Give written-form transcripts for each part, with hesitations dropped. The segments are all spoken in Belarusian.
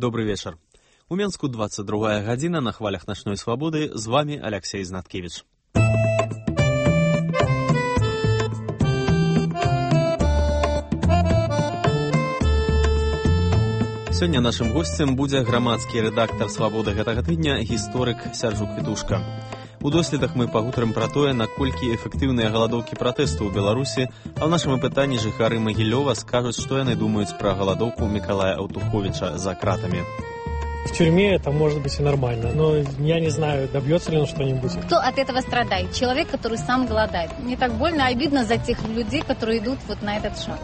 Добрый вечер. У Менску 22 гадзіна на хвалях начной свободы. З вами Алексей Знаткевич. Сёння нашым госцем будзе грамадскі рэдактар «Свабоды» гэтага тыдня, гісторык Сярджук Петушка. У доследах мы пагутарым пра тое, наколькі эфектыўныя галадоўкі пратэсту ў Беларусі, а ў нашым апытанні жыхары Магілёва скажуць, што яны думаюць пра галадоўку Мікалая Аўтуховіча за кратамі. В тюрьме это может быть и нормально, но я не знаю, добьется ли он что-нибудь. Кто от этого страдает? Человек, который сам голодает. Мне так больно, обидно за тех людей, которые идут вот на этот шаг.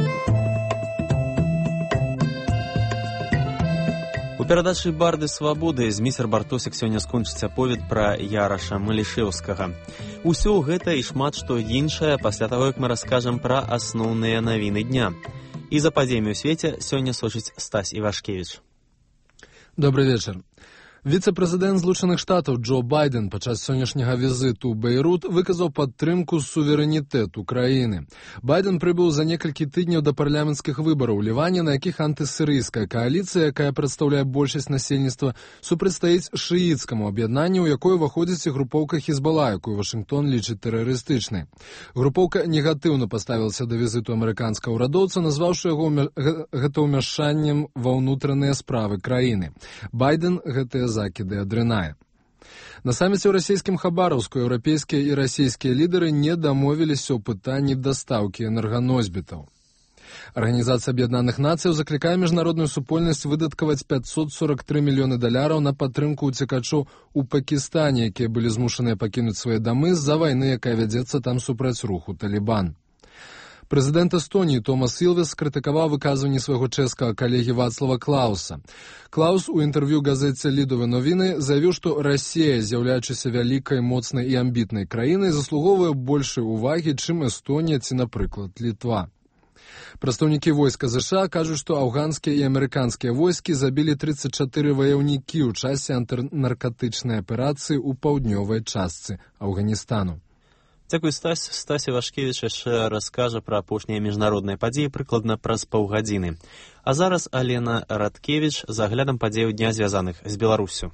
У перадачы «Барды свабоды» зміцер Бартосік сёння скончыць аповед пра Яраша Малішэўскага. Усё гэта і шмат што іншае пасля таго, як мы раскажам пра асноўныя навіны дня. І за падзеямі ў свеце сёння сочыць Стась Івашкевіч. Добрый вечер. Віцэ-прэзідэнт Злучаных Штатаў Джо Байден падчас сённяшняга візіту ў Бейрут выказаў падтрымку суверэнітэту краіны. Байден прыбыў за некалькі тыдняў да парламенцкіх выбараў у Ліване, на якіх антысірыйская кааліцыя, якая прадстаўляе большасць насельніцтва, супрацьстаіць шыіцкаму аб'яднанню, у якое ўваходзіць і групоўка Хізбала, якую Вашынгтон лічыць тэрарыстычнай. Групоўка негатыўна паставілася да візіту амерыканскага ўрадоўца, назваўшы яго гэта ўмяшаннем ва ўнутраныя справы краіны. Байден гэтыя закіды адрынае. На саміце ў расійскім Хабараўску еўрапейскія і расійскія лідары не дамовіліся ў пытанні дастаўкі энерганосьбітаў. Арганізацыя Аб'яднаных Нацыяў заклікае міжнародную супольнасць выдаткаваць $543 мільёны на падтрымку ўцекачоў у Пакістане, якія былі змушаныя пакінуць свае дамы з-за вайны, якая вядзецца там супраць руху Талібан. Прэзідэнт Эстоніі Томас Ілвес скрытыкаваў выказванні свайго чэшскага калегі Вацлава Клауса. Клаус у інтэрв'ю газеце «Лідове новіны» заявіў, што Расія, з'яўляючыся вялікай, моцнай і амбітнай краінай, заслугоўвае большай увагі, чым Эстонія ці, напрыклад, Літва. Прадстаўнікі войска ЗША кажуць, што афганскія і амерыканскія войскі забілі 34 ваяўнікі ў часе антынаркатычнай аперацыі ў паўднёвай частцы Афганістану. Дзякуй, Стась. Стась Івашкевіч яшчэ раскажа пра апошнія міжнародныя падзеі прыкладна праз паўгадзіны. А зараз Алена Радкевіч з аглядам падзеяў дня, звязаных з Беларуссю.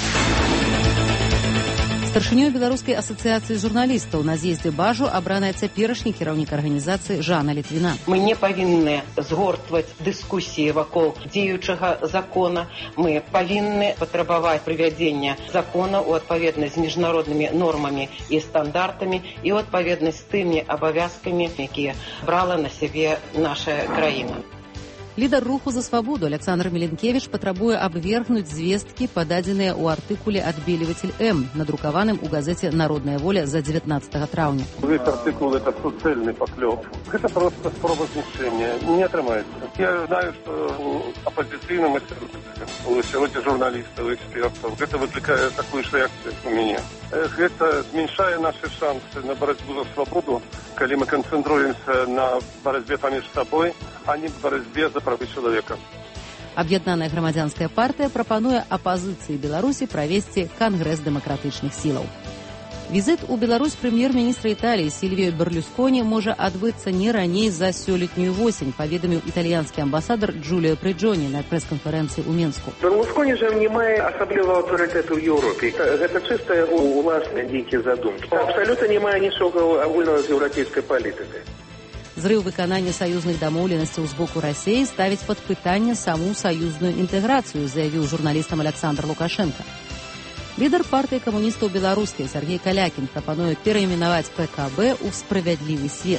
Старшынёй Беларускай асацыяцыі журналістаў на з'ездзе Бажу абраная цяперашні кіраўнік арганізацыі Жанна Літвіна. Мы не павінны згортваць дыскусіі вакол дзеючага закона. Мы павінны патрабаваць прывядзення закона ў адпаведнасць з міжнароднымі нормамі і стандартамі і ў адпаведнасць з тымі абавязкамі, якія брала на сябе наша краіна. Лідар руху за свабоду Александр Міленкевіч патрабуе абвергнуць звесткі, пададзеныя ў артыкуле «Адбеливатель М», надрукаваным у газете «Народная воля» за 19 траўня. Весь артыкул – это суцэльны паклёп. Это просто спроба знішчэння. Не атрымаецца. Я знаю, что оппозиционным у сьогодні журналістаў, экспертаў, гэта выклікае такую ж реакцию у мяне. Гэта зменшае наши шансы на борьбу за свободу, калі мы канцэнтруемся на борьбе паміж сабой, а не борьбе за правы чалавека. Аб'яднаная грамадзянская партыя прапануе апазіцыі Беларусі правесці кангрэс дэмакратычных сілаў. Візіт у Беларусь прэм'ер-міністра Італіі Сільвіо Берлюсконі можа адбыцца не раней за сёлетнюю восень, паведаміў італьянскі амбасадар Джуліо Прыджоні на прэс-канферэнцыі ў Менску. Берлусконі ж не мае асаблівага аўтарытэту ў Еўропе. Гэта чыста яго ўласныя нейкія задумкі. Абсалютна не мае нічога агульнага з еўрапейскай палітыкай. Зрыў выканання саюзных дамоўленасцяў з боку Расіі ставіць пад пытанне саму саюзную інтэграцыю, заявіў журналістам Александр Лукашенко. Лідар партыі камуністаў беларускай Сергей Калякін прапануе перайменаваць ПКБ ў «Справядлівы свет».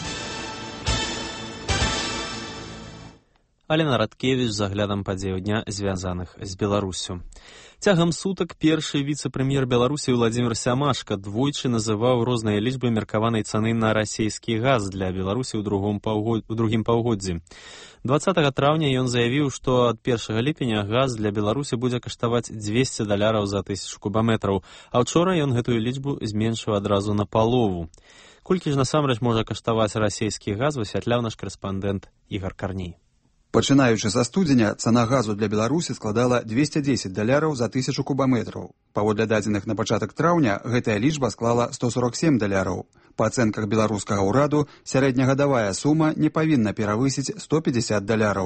Алена Радкевіч з аглядам падзеяў дня, звязаных з Беларуссю. Цягам сутак першы віцэ-прэм'ер Беларусі Владзімір Сямашка двойчы называў розныя лічбы меркаванай цаны на расійскі газ для Беларусі ў другім паўгоддзі. 20 траўня ён заявіў, што ад 1 ліпеня газ для Беларусі будзе каштаваць $200 за 1000 кубаметраў, а ўчора ён гэтую лічбу зменшыў адразу на палову. Колькі ж насамрэч можа каштаваць расійскі газ, высвятляў наш карэспандэнт Ігар Карней. Пачынаючы са студзеня, цана газу для Беларусі складала $210 за 1000 кубаметраў. Паводле дадзеных на пачатак траўня, гэтая лічба склала $147. Па ацэнках беларускага ўраду, сярэднегадавая сума не павінна перавысіць $150.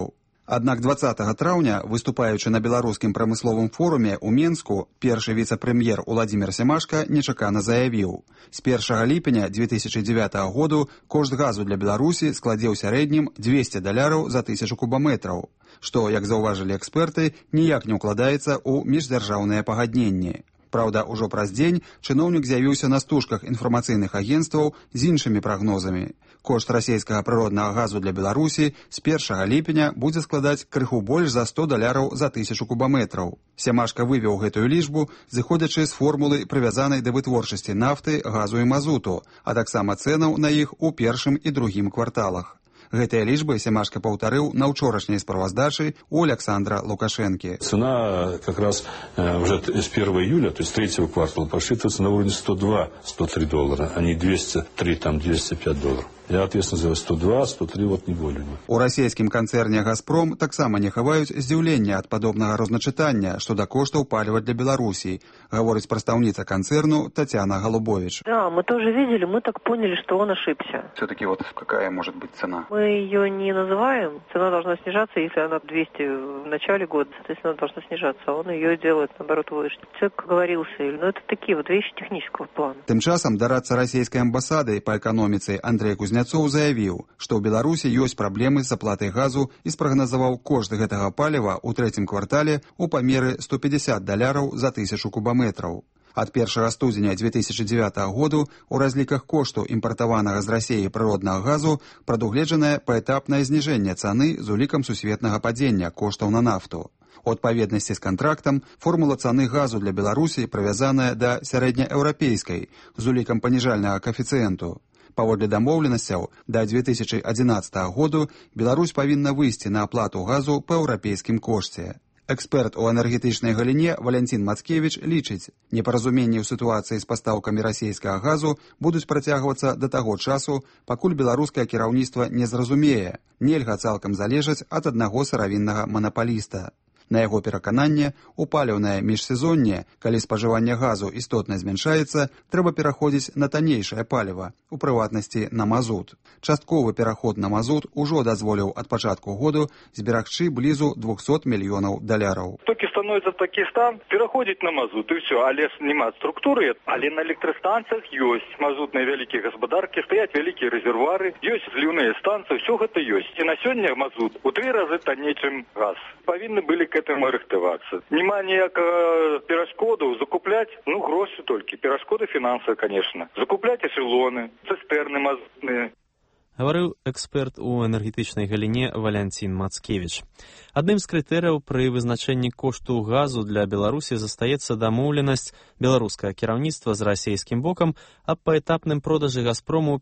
Аднак 20 траўня, выступаючы на беларускім прамысловым форуме ў Менску, першы віцэ-прэм'ер Уладзімір Сямашка нечакана заявіў: з 1 ліпеня 2009 году кошт газу для Беларусі складзе ў сярэднім $200 за 1000 кубаметраў, што, як заўважылі эксперты, ніяк не ўкладаецца ў міждзяржаўныя пагадненні. Праўда, ужо праз дзень чыноўнік з'явіўся на стужках інфармацыйных агенцтваў з іншымі прагнозамі. Кошт расійскага прыроднага газу для Беларусі з 1 ліпеня будзе складаць крыху больш за $100 за 1000 кубаметраў. Сямашка вывеў гэтую лічбу, зыходзячы з формулы, прывязанай да вытворчасці нафты, газу і мазуту, а таксама цэнаў на іх у першым і другім кварталах. Гэтыя лічбы Сямашка паўтарыў на ўчорашняй справаздачы у Александра Лукашенки. Цена как раз уже с 1 июля, то есть третьего квартала, посчитывается на уровне $102-103, а не $203, там $205. Я ответственен за 102, 103, вот не более. У расійскім канцэрне «Газпром» таксама не хаваюць здзіўлення ад падобнага розначытання, што да коштаў паліва для Беларусі, гаворыць прадстаўніца канцэрну Татьяна Голубович. Да, мы тоже видели, мы так поняли, что он ошибся. Все-таки вот какая может быть цена? Мы ее не называем. Цена должна снижаться, если она 200 в начале года, соответственно, она должна снижаться, а он ее делает, наоборот, выше. Человек оговорился. Но это такие вот вещи технического плана. Тым часам дарадца расійскай амбасады па эканоміцы Андрей Кузнецов заявіў, што ў Беларусі ёсць праблемы з аплатай газу і спрагназаваў кошт гэтага паліва ў трэцім квартале ў памеры $150 за 1000 кубаметраў. Ад 1 студзеня 2009 году у разліках кошту імпартаванага з Расіі прыроднага газу прадугледжанае паэтапнае зніжэнне цаны з улікам сусветнага падзення коштаў на нафту. У адпаведнасці з кантрактам формула цаны газу для Беларусі прывязаная да сярэднееўрапейскай з улікам паніжальнага каэфіцыенту. Паводле дамоўленасцяў, да 2011 году Беларусь павінна выйсці на аплату газу па еўрапейскім кошце. Эксперт у энергетычнай галіне Валянцін Мацкевіч лічыць, непаразуменні ў сітуацыі з пастаўкамі расійскага газу будуць працягвацца да таго часу, пакуль беларускае кіраўніцтва не зразумее, нельга цалкам залежаць ад аднаго сыравіннага манапаліста. На яго перакананне, у паліўнае міжсезонне, калі спажыванне газу істотна змяншаецца, трэба пераходзіць на таннейшае паліва, у прыватнасці на мазут. Частковы пераход на мазут ужо дазволіў ад пачатку году зберагчы блізу $200 мільёнаў. Толькі становіцца такі стан, пераходзіць на мазут, і все, але няма структуры, але на электрастанцыях ёсць мазутныя вялікія гаспадаркі, стаяць вялікія рэзервуары, ёсць зліўныя станцыі, все гэта ёсць. І на сёння мазут у 3 разы танней, чым газ. Павінны былі к этому рыхтавацца. Нема ніякага перашкоду закупляць, грошы толькі. Перашкоды фінансавыя, конечно. Закупляць эшелоны, цыстэрны мазутныя. Гаварыў эксперт у энергетычнай галіне Валянцін Мацкевіч. Адным з крытэрыяў пры вызначэнні кошту газу для Беларусі застаецца дамоўленасць беларускага кіраўніцтва з расійскім бокам аб паэтапным продажы «Газпрому»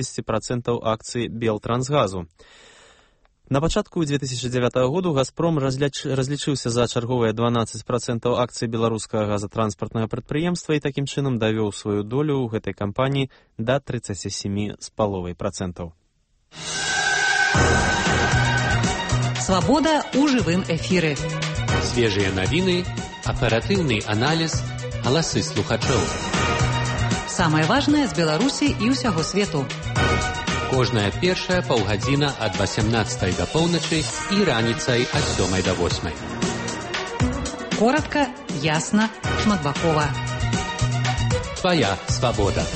50% акцый Белтрансгазу. На пачатку 2009 году «Газпром» разлічыўся за чарговыя 12% акцый беларускага газатранспартнага прадпрыемства і такім чынам давёў сваю долю ў гэтай кампаніі да 37,5%. Свобода у жывым эфіры. Свежыя навіны, аператыўны аналіз, галасы слухачоў. Самае важнае з Беларусі і ўсяго свету. Кожная першая паўгадзіна ад 18 да поўначы і раніцай ад 7 да 8. Коротка, ясна, шматбакова. Твоя свабода.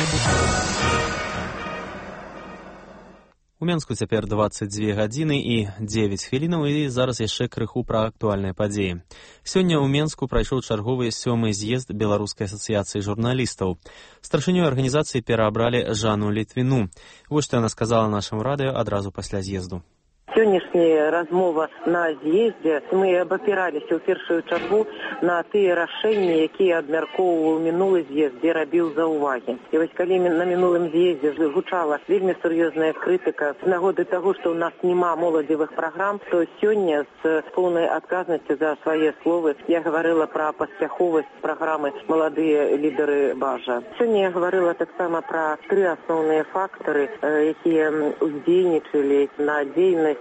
У Менску цяпер 22 гадзіны і 9 хвілінаў, і зараз яшчэ крыху пра актуальныя падзеі. Сёння ў Менску прайшоў чарговы 7-й з'езд Беларускай асацыяцыі журналістаў. Старшынёй арганізацыі пераабралі Жанну Літвіну. Вось што яна сказала нашаму радыё адразу пасля з'езду. Сённяшняя размова на з'ездзе мы абапіраліся ў першую чаргу на тыя рашэнні, якія абмяркоўваў мінулы з'езд, дзе рабіў заўвагі. І вось калі на мінулым з'ездзе гучала вельмі сур'ёзная крытыка з нагоды таго, што ў нас няма моладзевых праграм, то сёння з поўнай адказнасцю за свае словы я гаварыла пра паспяховасць праграмы «Маладыя лідары Бажа». Сёння я гаварыла таксама пра 3 асноўныя фактары, якія ўздзейнічалі на дзейнасць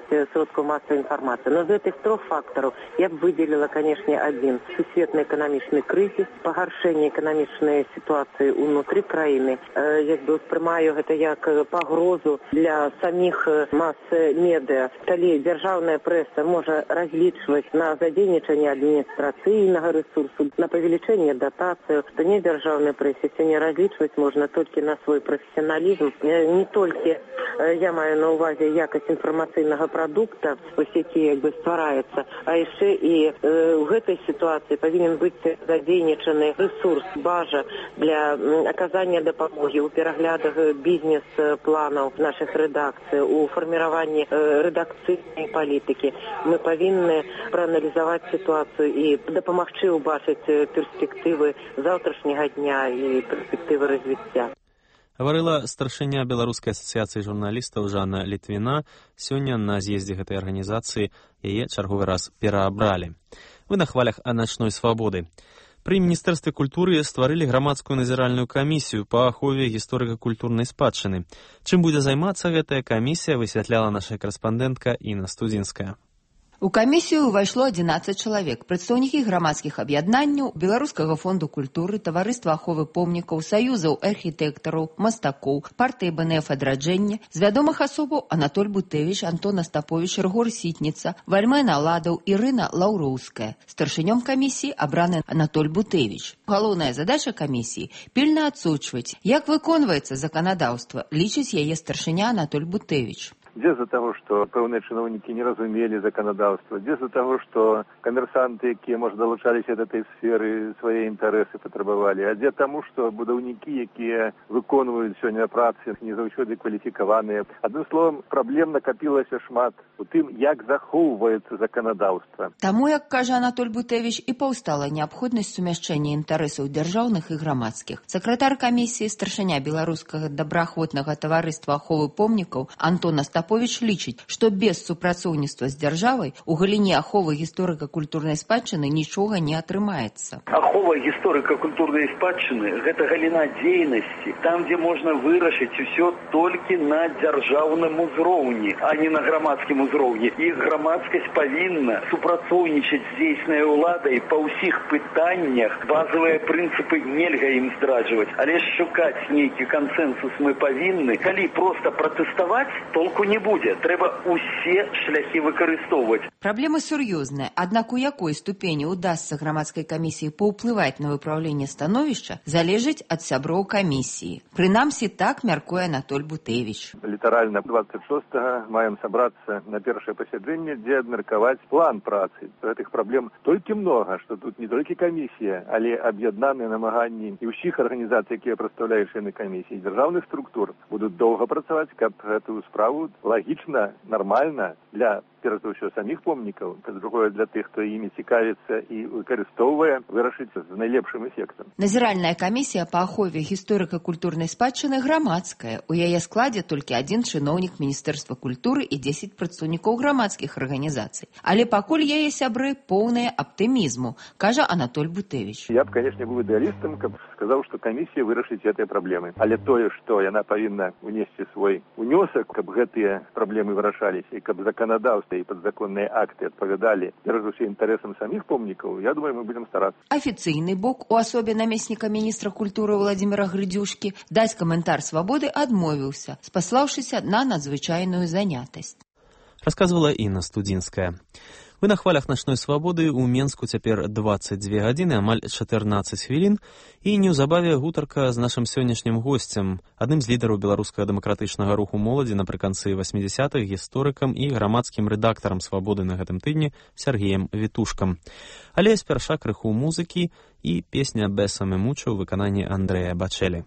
сродкаў масавай інфармацыі. Но з гэтых трох фактараў я б выделила, канешне, адзін. Сусветны эканамічны крызіс, пагаршэнне эканамічнай сітуацыі ўнутры краіны. Як бы ўспрымаю гэта як пагрозу для саміх мас-медыа. Калі дзяржаўная прэса можа разлічваць на задзейнічанне адміністрацыйнага рэсурсу, на павелічэнне датацыю, то не дзяржаўная прэсе сёння разлічваць можна толькі на свой прафесіяналізм. Не толькі я маю на ўвазе якасць інфармацыйнага прадукта у сеці як бы ствараецца, а яшчэ і ў гэтай сітуацыі павінен быць задзейнічаны рэсурс, база для аказання дапамогі ў пераглядах бізнес-планаў нашых рэдакцый, у фарміраванні рэдакцыйнай палітыкі. Мы павінны прааналізаваць сітуацыю і дапамагчы ўбачыць перспектывы заўтрашняга дня і перспектывы развіцця. Гаварыла старшыня Беларускай асацыяцыі журналістаў Жанна Літвіна. Сёння на з'ездзе гэтай арганізацыі яе чарговы раз пераабралі. Вы на хвалях начной свабоды. Пры Міністэрстве культуры стварылі грамадскую назіральную камісію па ахове гісторыка-культурнай спадчыны. Чым будзе займацца гэтая камісія, высвятляла наша карэспандэнтка Інна Студзінская. У камісію ўвайшло 11 чалавек, прадстаўнікі грамадскіх аб'яднанняў, Беларускага фонду культуры, таварыства аховы помнікаў, саюзаў архітэктараў, мастакоў, партыі БНФ адраджэння, з вядомых асобаў Анатоль Бутэвіч, Антон Астаповіч, Рыгор Сітніца, Вальмэн Аладаў, Ірына Лаўроўская. Старшынём камісіі абраны Анатоль Бутэвіч. Галоўная задача камісіі – пільна адсочваць, як выконваецца заканадаўства, лічыць яе старшыня Анатоль Бутэвіч. Где из-за того, что пэўныя чыноўнікі не разумелі заканадаўства, где из-за того, что камерсанты, якія, можа, далучаліся да этой сферы, свае інтарэсы патрабавалі, а дзе таму, што будаўнікі, якія выконваюць сёння працы, не заўсёды кваліфікаваныя. Адным словам, праблем накапілася шмат у тым, як захоўваецца заканадаўства. Таму, як кажа Анатоль Бутэвіч, і паўстала неабходнасць сумяшчэння інтарэсаў дзяржаўных і грамадскіх. Сакратар камісіі, старшыня Беларускага добраахвотнага таварыства аховы помнікаў Антон Астаповіч лічыць, што без супрацоўніцтва з дзяржавай у галіне аховы гісторыка-культурнай спадчыны нічога не атрымаецца. Ахова гісторыка-культурнай спадчыны – гэта галіна дзейнасці, там, дзе можна вырашыць усё толькі на дзяржаўным узроўні, а не на грамадскім узроўні. І грамадскасць павінна супрацоўнічаць з дзейснай уладай па ўсіх пытаннях. Базавыя прынцыпы нельга ім здраджваць, але шукаць нейкі кансэнсус мы павінны. Калі проста пратэставаць, толку не будзе. Трэба усе шляхі выкарыстоўваць. Праблема сур'ёзная, аднак у якой ступені удасца грамадскай камісіі паўплываць на выпраўленне становішча, залежыць ад сяброў камісіі. Прынамсі, так мяркуе Анатоль Бутэвіч. Літаральна 26-го маем сабрацца на першае пасяджэнне, дзе абмеркаваць план працы. Гэтых праблем толькі многа, што тут не толькі камісія, але аб'яднаныя намаганні і ўсіх арганізацый, якія прадстаўляюць члены камісіі, дзяржаўных структур, будуць доўга працаваць, каб гэтую справу лагічна, нармальна для перш за ўсё саміх помнікаў, па-другое для тых, хто імі цікавіцца і выкарыстоўвае, вырашыць з найлепшым эфектам. Назіральная камісія па ахове гісторыка-культурнай спадчыны грамадская. У яе складзе толькі адзін чыноўнік Міністэрства культуры і 10 прадстаўнікоў грамадскіх арганізацый. Але пакуль яе сябры поўныя аптымізму, кажа Анатоль Бутэвіч. Я б, канешне, быў ідэалістам, каб сказаў, што камісія вырашыць гэтыя праблемы. Але тое, што яна павінна унесці свой унёсак, каб гэтыя праблемы вырашаліся, і каб заканадаўства і падзаконныя акты адпавядалі перш за ўсё інтарэсам саміх помнікаў, я думаю, мы будзем старацца. Афіцыйны бок у асобе намесніка міністра культуры Владзіміра Грыдзюшкі даць каментар свабоды адмовіўся, спаслаўшыся на надзвычайную занятасць. Расказвала Інна Студзінская. Вы на хвалях начной свабоды. У Менску цяпер 22 гадзіны, амаль 14 хвілін. І неўзабаве гутарка з нашым сённяшнім госцем, адным з лідараў беларускага дэмакратычнага руху моладзі напрыканцы 80-х, гісторыкам і грамадскім рэдактарам свабоды на гэтым тыдні Сергеем Вітушкам. Але спярша крыху музыкі і песня «Бесаме мучо» ў выкананні Андрэя Бачэлі.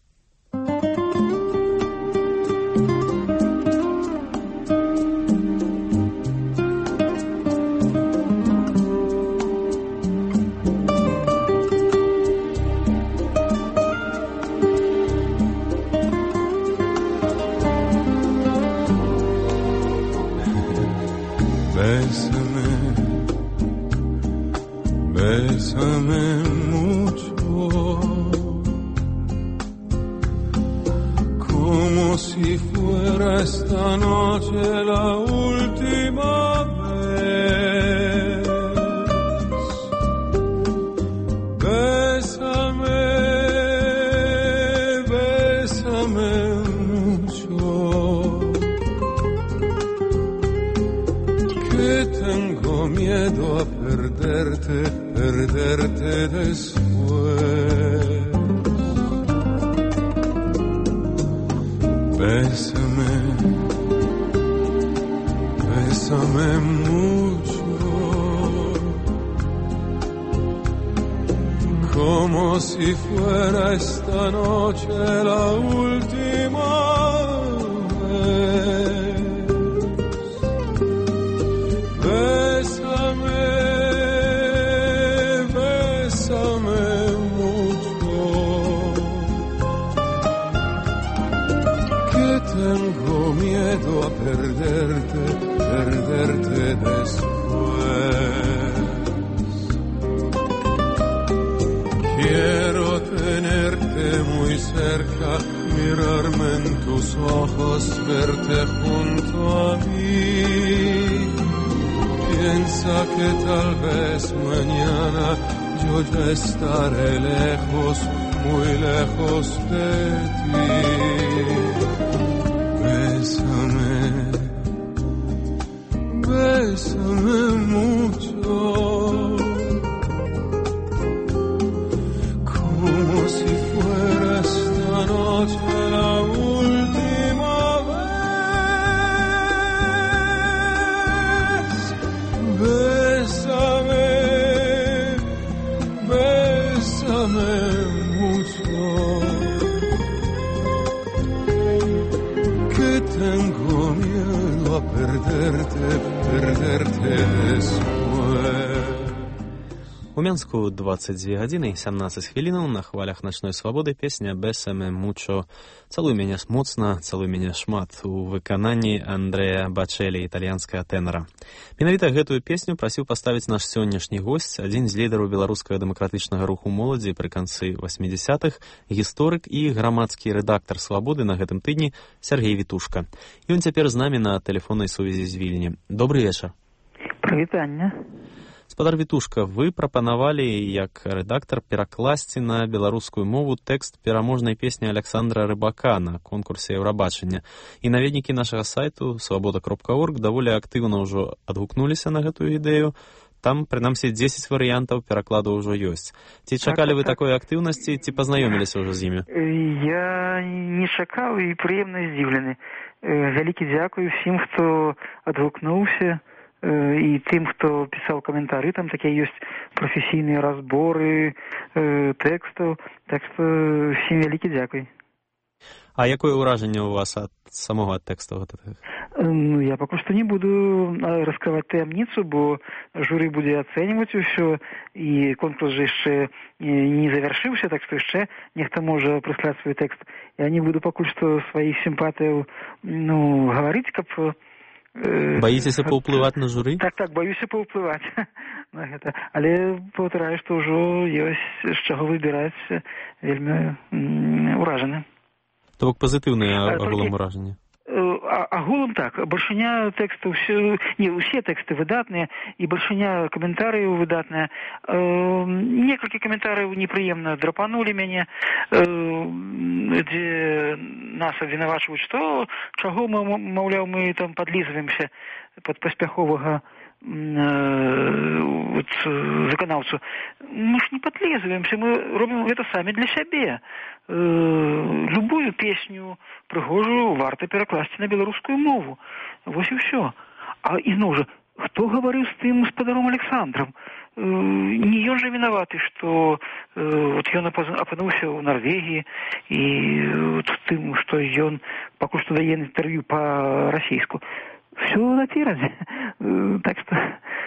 Bésame mucho, como si si fuera esta noche la última vez. Bésame, bésame mucho, que tengo miedo a perderte, perderte después. Bésame, bésame mucho, como si fuera esta noche la última vez. Bésame, bésame mucho, que tengo miedo a perderte, perderte después. Quiero tenerte muy cerca, mirarme en tus ojos, verte junto a mí. Piensa que tal vez mañana yo ya estaré lejos, muy lejos de ti. Bésame, bésame mucho, como si fuera esta noche la última vez. Bésame, bésame mucho, que tengo miedo a perderte, perderte después. У Мянску 22 гадзіны і 17 хвілінаў на хвалях начной свабоды песня «Бесаме мучо» «Цалуй мяне моцна, цалуй мяне шмат» у выкананні Андрэя Бачэлі, італьянскага тэнара. Менавіта гэтую песню прасіў паставіць наш сённяшні госць, адзін з лідараў беларускага дэмакратычнага руху моладзі пры канцы 80-х, гісторык і грамадскі рэдактар «Свабоды» на гэтым тыдні Сяргей Вітушка. Ён цяпер з намі на тэлефоннай сувязі з Вільні. Добрый вечар. Прывітанне. Спадар Вітушка, вы прапанавалі як рэдактар перакласці на беларускую мову тэкст пераможнай песні Александра Рыбака на конкурсе Еўрабачання. І наведнікі нашага сайту свабода.орг даволі актыўна ўжо адгукнуліся на гэтую ідэю. Там, прынамсі, 10 варыянтаў перакладу ўжо ёсць. Ці чакалі вы такой актыўнасці, ці пазнаёміліся ўжо з імі? Я не чакаў і прыемна здзіўлены. Вялікі дзякуй усім, хто адгукнуўся, і тым, хто пісаў каментары, там такія ёсць прафесійныя разборы тэкстаў, так што всім вялікі дзякуй. А якое ўражанне у вас ад самога тэксту? Ну, я пакуль што не буду раскрываць таямніцу, бо журы будзе ацэньваць усё, і конкурс жа яшчэ не завяршыўся, так што яшчэ нехта можа прыслаць свой тэкст. Я не буду пакуль што сваіх сімпатыяў гаварыць, каб... Баіцеся паўплываць на журы? Так, баюся паўплываць на гэта. Але паўтараю, што ўжо ёсць з чаго выбіраць, вельмі ўражаны. То бок пазітыўныя агулам ўражанні? Агулам так, бальшыня тэкстаў, усе тэксты выдатныя, і бальшыня каментарыяў выдатная. Некалькі каментарыяў непрыемна драпанулі мяне, дзе нас абвінавачваюць, што чаго мы, маўляў, мы там падлізваемся пад паспяховага выканаўцу. Мы ж не падлізваемся, мы робім гэта самі для сябе. Любую песню прыгожую варта перакласці на беларускую мову. Вось і ўсё. А ізноў жа, хто гаварыў з тым спадаром Александрам? Не ён жа вінаваты, што ён апынуўся ў Нарвегіі і тым, што ён пакуль што дае інтэрв'ю па-расійску. Всё наперадзе. Так што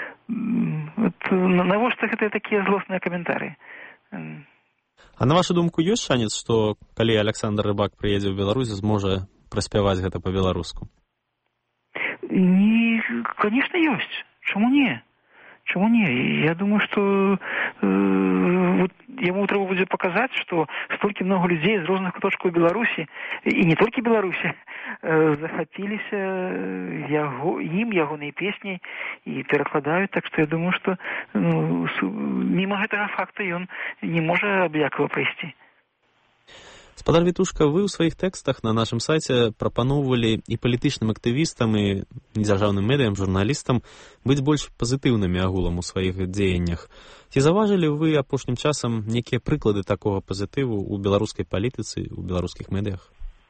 навошта гэтыя такія злосныя каментары? А на вашу думку, ёсць шанец, што калі Александр Рыбак прыедзе ў Беларусь, зможа праспяваць гэта па-беларуску? Конечно, ёсць. Чаму не? Чаму не? Я думаю, што вот яму трэба будзе паказаць, што столькі много людзей з розных куточкаў Беларусі, і не толькі Беларусі, захапіліся ягонай песняй і перакладаюць, так што я думаю, што міма гэтага факта ён не можа абыякова прайсці. Спадар Вітушка, вы ў сваіх тэкстах на нашым сайце прапаноўвалі і палітычным актывістам, і недзяржаўным медыям, журналістам быць больш пазітыўнымі агулам у сваіх дзеяннях. Ці заўважылі вы апошнім часам некія прыклады такога пазітыву ў беларускай палітыцы, у беларускіх медыях?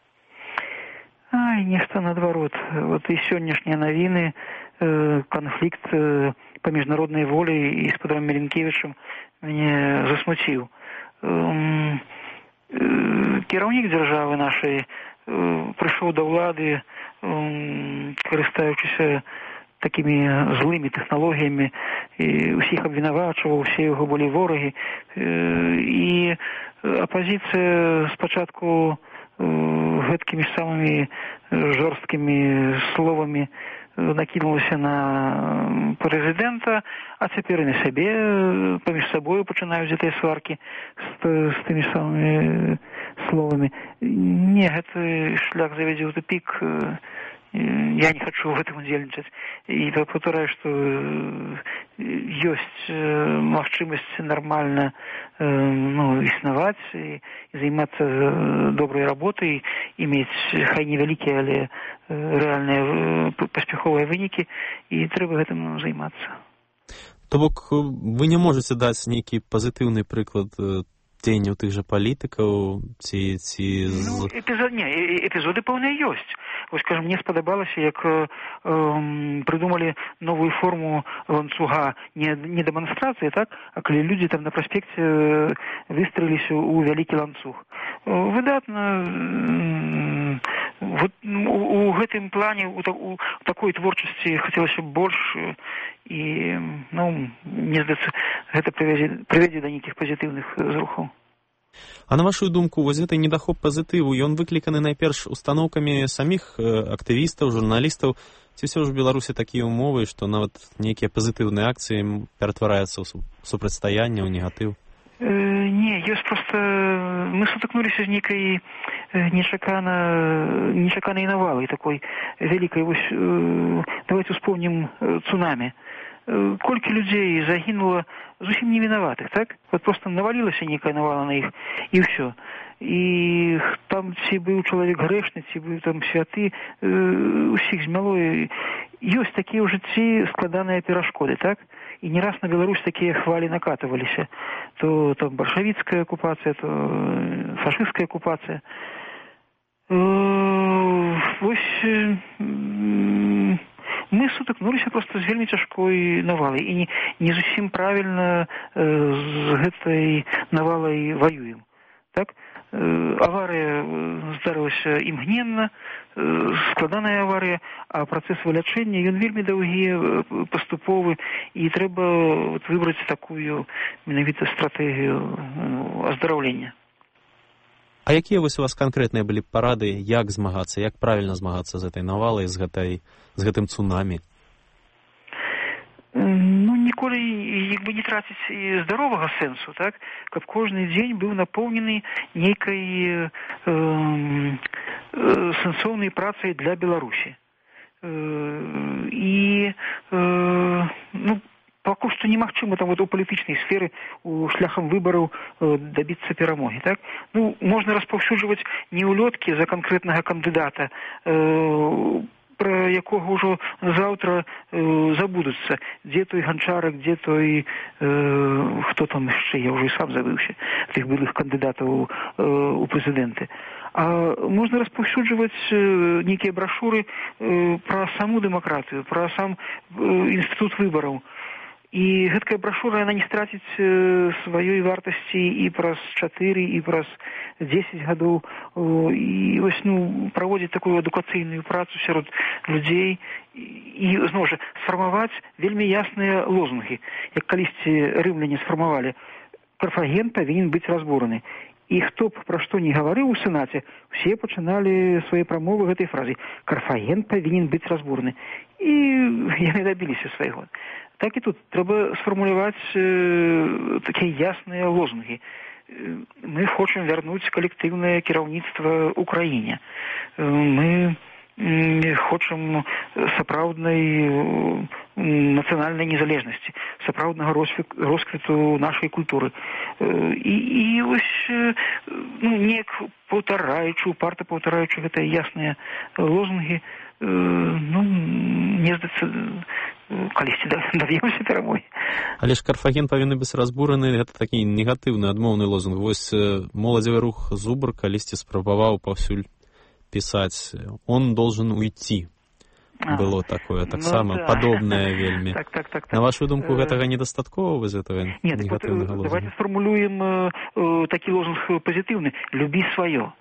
Нешта наадварот. Вот і сённяшнія навіны, канфлікт па міжнароднай волі і з спадаром Меленкевічам мяне засмуціў. Кіраўнік дзяржавы нашай прыйшоў да ўлады, карыстаючыся такімі злымі тэхналогіямі, і ўсіх абвінавачваў, усе яго былі ворагі. І апазіцыя спачатку гэткімі самымі жорсткімі словамі накінулася на прэзідэнта, а цяпер і на сябе паміж сабою пачынаюць гэтыя сваркі з тымі самымі словамі. Не, гэты шлях завядзе ў тупік. Я не хочу в этом удзельнічаць. І паўтараю, што ёсць магчымасць нармальна існаваць і займацца добрай работай, і мець хай невялікія, але рэальныя паспяховыя вынікі, і трэба гэтым займацца. То бок вы не можаце даць нейкі пазітыўны прыклад дзеянняў тых жа палітыкаў ці эпізоды пэўныя ёсць. Вось, скажем, мне спадабалася, як прыдумалі новую форму ланцуга, не дэманстрацыі, так, а калі людзі там на праспекце выстраліліся ў вялікі ланцуг. Выдатна. Вот у гэтым плане, у такой творчасці хацелася б больш, і, мне здаецца, гэта прывядзе да нейкіх пазітыўных зрухаў. А на вашу думку, вось гэты недахоп пазітыву, ён выкліканы найперш устаноўкамі саміх актывістаў, журналістаў, ці ўсё ж у Беларусі такія ўмовы, што нават нейкія пазітыўныя акцыі ператвараюцца ў супрацьстаянне, ў негатыў? Не, ёсць проста... Мы сутыкнуліся з нейкай нечаканай навалай, такой вялікай. Вось, давайте успомнім цунамі. Колькі людзей загінула зусім невінаватых, так? Вот просто навалілася нейкая навала на іх, і ўсё. І там ці быў чалавек грэшны, ці быў там святы, усіх змяло. Ёсць такія ў жыцці складаныя перашкоды, так? І не раз на Беларусь такія хвалі накатываліся. То там бальшавіцкая акупацыя, то фашысцкая акупацыя. Вось... Мы сутыкнуліся проста з вельмі цяжкой навалай і не зусім правільна з гэтай навалай ваюем. Так? Аварыя здарылася імгненна, складаная аварыя, а працэс вылячэння, ён вельмі доўгі, паступовы, і трэба выбраць такую менавіта стратэгію аздараўлення. А якія вось у вас канкрэтныя былі парады, як змагацца, як правільна змагацца з гэтай навалай, з гэтым цунамі? Ніколі не траціць здаровага сэнсу, так? Каб кожны дзень быў напоўнены нейкай сэнсоўнай працай для Беларусі. І пакуль што немагчыма там у палітычнай сферы шляхам выбараў дабіцца перамогі, так? Можна распаўсюджваць не ўлёткі за канкрэтнага кандыдата, пра якога ўжо заўтра забудуцца. Дзе той ганчарак, дзе той... Хто там яшчэ? Я ўжо і сам забыўся. Тых былых кандыдатаў у прэзідэнты. А можна распаўсюджваць нейкія брашуры пра саму дэмакратыю, пра сам інстытут выбараў. І гэткая брашура, яна не страціць сваёй вартасці і праз 4, і праз 10 гадоў. І вось, праводзіць такую адукацыйную працу сярод людзей і, зноў жа, сфармаваць вельмі ясныя лозунгі. Як калісьці рымляне сфармавалі, Карфаген павінен быць разбураны. І хто б пра што не гаварыў у Сенаце, усе пачыналі свае прамовы гэтай фразай: Карфаген павінен быць разбураны. І яны дабіліся свайго. Так і тут трэба сфармуляваць такія ясныя лозунгі. Мы хочам вярнуць калектыўнае кіраўніцтва ўкраіне. Мы хочам сапраўднай нацыянальнай незалежнасці, сапраўднага росквіту нашай культуры. І вось неяк упарта паўтараючы гэтыя ясныя лозунгі, мне здаецца, калісьці дав'емся перамогі. Але ж Карфаген павінен быць разбураны, гэта такі негатыўны, адмоўны лозунг. Вось моладзевы рух Зубр калісьці спрабаваў паўсюль писать «он должен уйти». Было такое, так само, подобное вельми. Так. На вашу думку, гэтага недастаткова з этого негатыўнага лозунга? Давайте сфармулюем такі лозунг пазітыўны: «Любі сваё».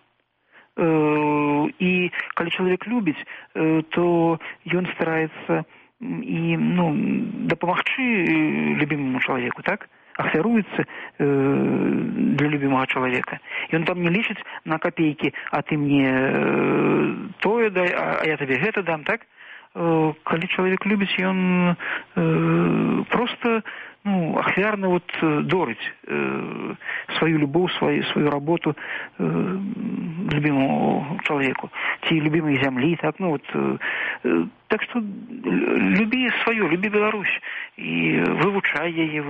І калі чалавек любіць, то ён стараецца і дапамагчы любімому чалавеку, так? Ахвяруецца для любимого чалавека. Ён там не лічыць на копейкі: а ты мне тое дай, а я табе гэта дам, так? Калі чалавек любіць, ён просто ахвярна дорыць сваю любоў, сваю работу любимому чалавеку, ці любимой зямлі, так? Так што любі сваё, любі Беларусь і вывучай яе,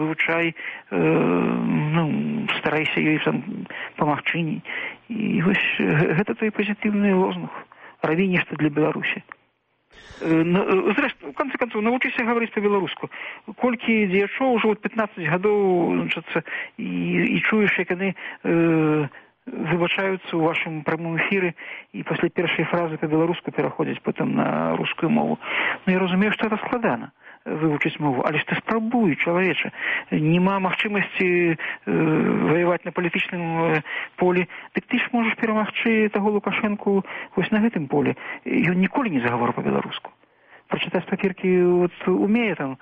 старайся ёй памагчы. І вось гэта той пазітыўны лозунг: рабі нешта для Беларусі. Зрэшты, в конце концов, навучыся гаварыць па-беларуску. Колькі дзеячоў ўжо 15 гадоў і чуеш, як яны выбачаюцца ў вашым прамым эфіры і пасля першай фразы па-беларуску пераходзяць потым на рускую мову. Я разумею, што гэта складана вывучыць мову, але ж ты спрабуй, чалавеча. Нема магчымасці ваяваць на палітычным полі, дык ты ж можаш перамагчы таго Лукашэнку вось на гэтым полі. Ён ніколі не загаворыў па-беларуску. Прачытаць паперкі умее там,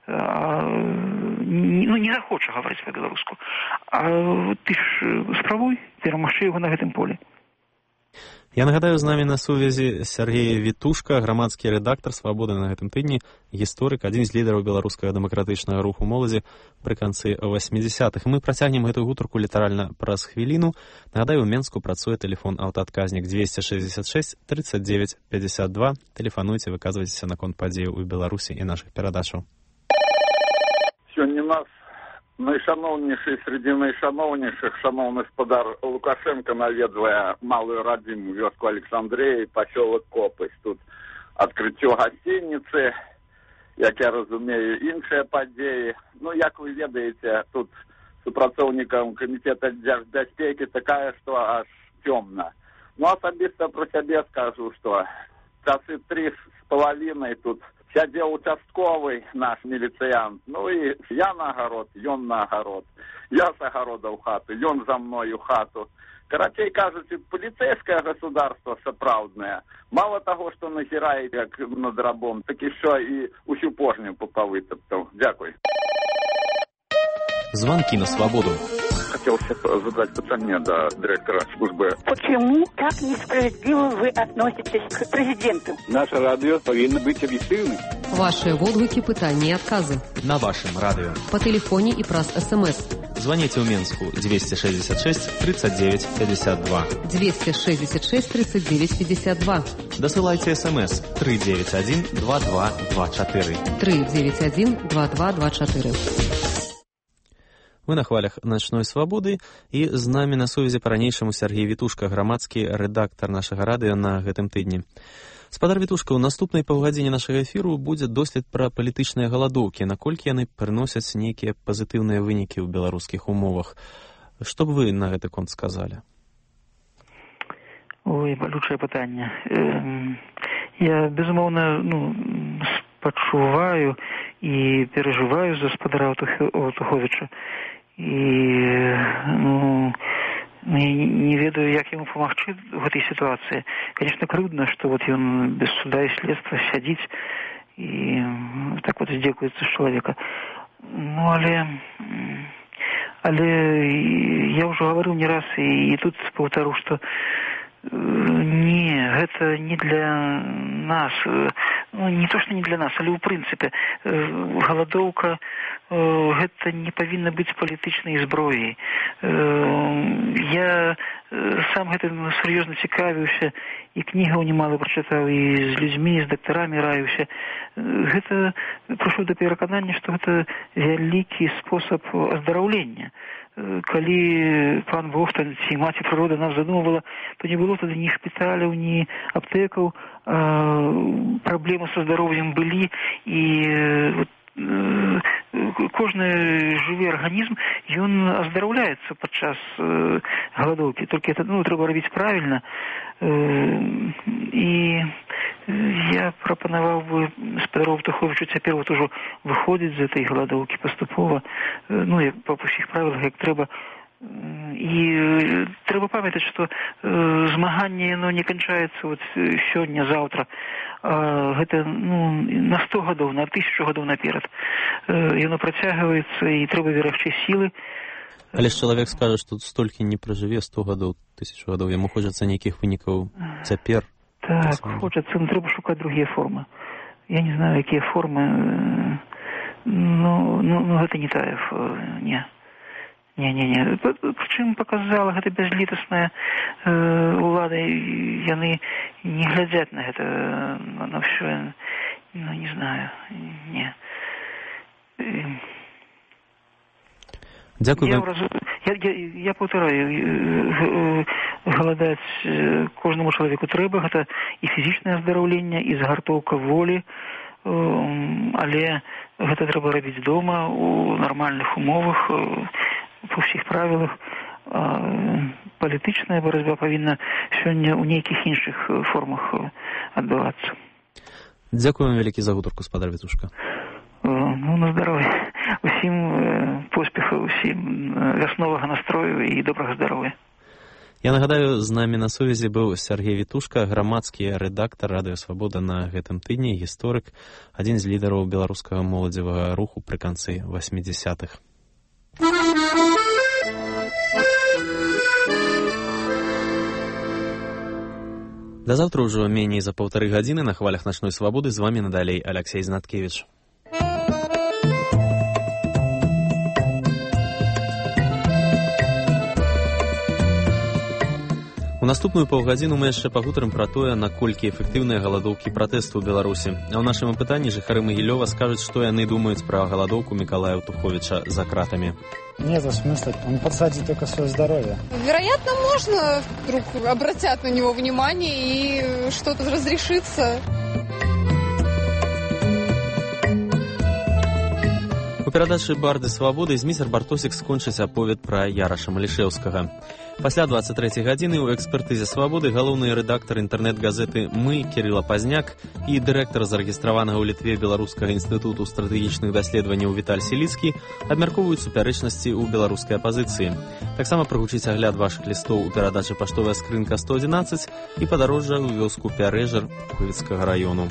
не захоча гаварыць па-беларуску. А ты ж спрабуй перамагчы яго на гэтым полі. Я нагадаю, з намі на сувязі Сергей Вітушка, грамадскі рэдактар «Свабоды» на гэтым тыдні, гісторык, адзін з лідараў беларускага дэмакратычнага руху моладзі пры канцы 80-х. Мы працягнем гэтую гутарку літаральна праз хвіліну. Нагадаю, у Менску працуе тэлефон аўтаадказнік 266 39 52. Тэлефануйце, выказвайцеся наконт падзеяў у Беларусі і нашых перадачаў. Сёння нас найшановнейший среди найшановнейших шановный господар Лукашенко наведвае малую радзіму вёску Александрия, поселок Копысь. Тут открыццё гостиницы, як я разумею, іншыя падзеі. Як вы ведаеце, тут супрацоўнікам комитета бяспекі такая, что аж цёмна. Асабіста про сябе скажу, что часы 3,5 тут сядзеў участковый наш міліцыянт. І я на агарод, ён на агарод. Я з агарода ў хату, ён за мною хату. Карацей кажучы, паліцэйскае государство сапраўднае. Мало таго, што назірае як над рабом, так ішо і усю пожню павытаптаў. Дякуй. Звонки на свободу. Хотел задать питание до директора службы. Почему так несправедливо вы относитесь к президенту? Наше радио повинно быть объективным. Ваши отклики, пытания и отказы. На вашем радио. По телефоне и праз СМС. Звоните в Минску 266 39 52. 266 39 52. Досылайте СМС 391 2224. 391 2224. Мы на хвалях «Ночной свободы» і з намі на сувязі па-ранейшаму Сергей Вітушка, грамадскі рэдактар нашага радыё на гэтым тыдні. Спадар Вітушка, у наступнай паўгадзіне нашага эфіру будзе дослед пра палітычныя галадоўкі, наколькі яны прыносяць нейкія пазітыўныя вынікі ў беларускіх умовах. Што б вы на гэты конт сказалі? Ой, балючае пытанне. Я, безумоўна, спачуваю і перажываю за спадара Аўтуховіча. І не ведаю, як яму памагчы в гэтай сітуацыі. Конечно, крыўдна, што ён без суда і следства сядзіць і так здзекуецца з чалавека. Але я уже говорил не раз, и тут повторю, что не, гэта не для нас, ну, не то, что не для нас, але ў прынцыпе галадоўка гэта не павінна быць палітычнай зброяй. Я сам гэтым сур'ёзна цікавіўся, і кнігаў немало прачытаў, і з людзьмі, з дактарамі раіўся. Гэта прыйшоў да пераканання, што гэта вялікі спосаб аздараўлення. Калі пан Бог ці маці прырода нас задумывала, то не было тады ні шпіталяў, ні аптэкаў, праблемы са здароўем былі, і кожны жывы арганізм, ён аздараўляецца падчас галадоўкі, толькі это, трэба рабіць правільна. І я прапанаваў бы спадару Птаховічу цяпер ужо выходзіць з этой галадоўкі паступова, па ўсіх правілах, як трэба. І трэба памятаць, што змаганне не канчаецца сёння, заўтра. Гэта на 100 гадоў, на 1000 гадоў наперад. Яно працягваецца, і трэба берагчы сілы. Але ж чалавек скажа, што столькі не пражыве 100 гадоў, 1000 гадоў. Яму хочацца нейкіх вынікаў цяпер. Так, хочацца, трэба шукаць другія формы. Я не знаю, якія формы. Гэта не тая, не. Не. Прычым паказала гэта бязлітасная ўлада, яны не глядзяць на гэта, на ўсё, не знаю, не. Дзякуй вам. Я паўтараю, галадаць кожнаму чалавеку трэба, гэта і фізічнае аздараўленне, і загартоўка волі, але гэта трэба рабіць дома, у нармальных умовах, па ўсіх правілах. Палітычная барацьба павінна сёння ў нейкіх іншых формах адбывацца. Дзякую вам вялікі за гутарку, спадар Вітушка. На здароўе. Усім поспехаў, усім вясновага настрою і добрага здароўя. Я нагадаю, з намі на сувязі быў Сергей Вітушка, грамадскі рэдактар Радыё Свабода на гэтым тыдні, гісторык, адзін з лідараў беларускага моладзевага руху пры канцы 80-х. Да заўтра ўжо меней за 1,5 гадзіны на хвалях начной свабоды. З вамі надалей Алексей Знаткевіч. У наступную паўгадзіну мы яшчэ пагутарым пра тое, наколькі эфектыўныя галадоўкі пратэсту ў Беларусі. А ў нашым апытанні жыхары Магілёва скажуць, што яны думаюць пра галадоўку Мікалая Птуховіча за кратамі. Нет смысла, он подсадит только свое здоровье. Вероятно, можно, вдруг обратят на него внимание и что-то разрешится. У перадачы «Барды свабоды» Зміцер Бартосік скончыць аповед пра Яраша Малішэўскага. Пасля 23 гадзіны ў экспертызе «Свабоды» галоўны рэдактар інтэрнэт-газеты «Мы» Кірыла Пазняк і дырэктар зарэгістраванага ў Літве Беларускага інстытуту стратэгічных даследаванняў Віталь Сіліцкі абмяркоўваюць супярэчнасці ў беларускай апазіцыі. Таксама прагучыць агляд вашых лістоў у перадачы «Паштовая скрынка 111» і падарожжа ў вёску Пярэжар Пухавіцкага раёну.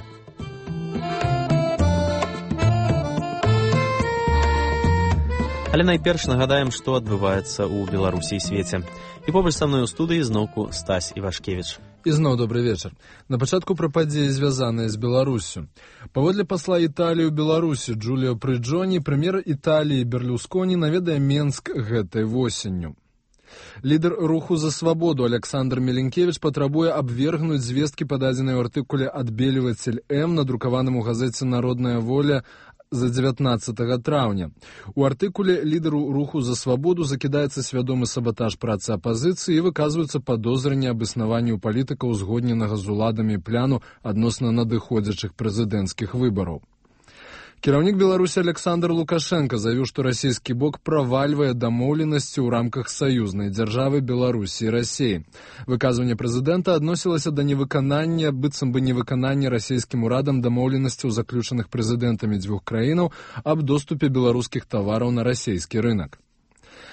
Але найперш нагадаем, што адбываецца ў Беларусі і свеце. І побач са мной у студыі зноўку Стась Івашкевіч. І зноў добры вечар. На пачатку пра падзеі, звязаныя з Беларуссю. Паводле пасла Італіі ў Беларусі Джуліо Прыджоні, прэм'ер Італіі Берлюсконі наведае Менск гэтай восенню. Лідар руху за свабоду Александр Меленкевіч патрабуе абвергнуць звесткі, пададзеныя ў артыкуле «Адбельвацель М», надрукаваным у газеце «Народная воля» за 19 траўня. У артыкуле лідару руху за свабоду закідаецца свядомы сабатаж працы апазіцыі і выказваюцца падозрэнні аб існаванні ў палітыкаў узгодненага з уладамі пляну адносна надыходзячых прэзідэнцкіх выбараў. Кіраўнік Беларусі Александр Лукашенко заявіў, што расійскі бок правальвае дамоўленасці ў рамках саюзнай дзяржавы Беларусі і Расіі. Выказванне прэзідэнта адносілася да невыканання, быццам бы невыканання расійскім урадам дамоўленасцяў, заключаных прэзідэнтамі дзвюх краінаў аб доступе беларускіх тавараў на расійскі рынок.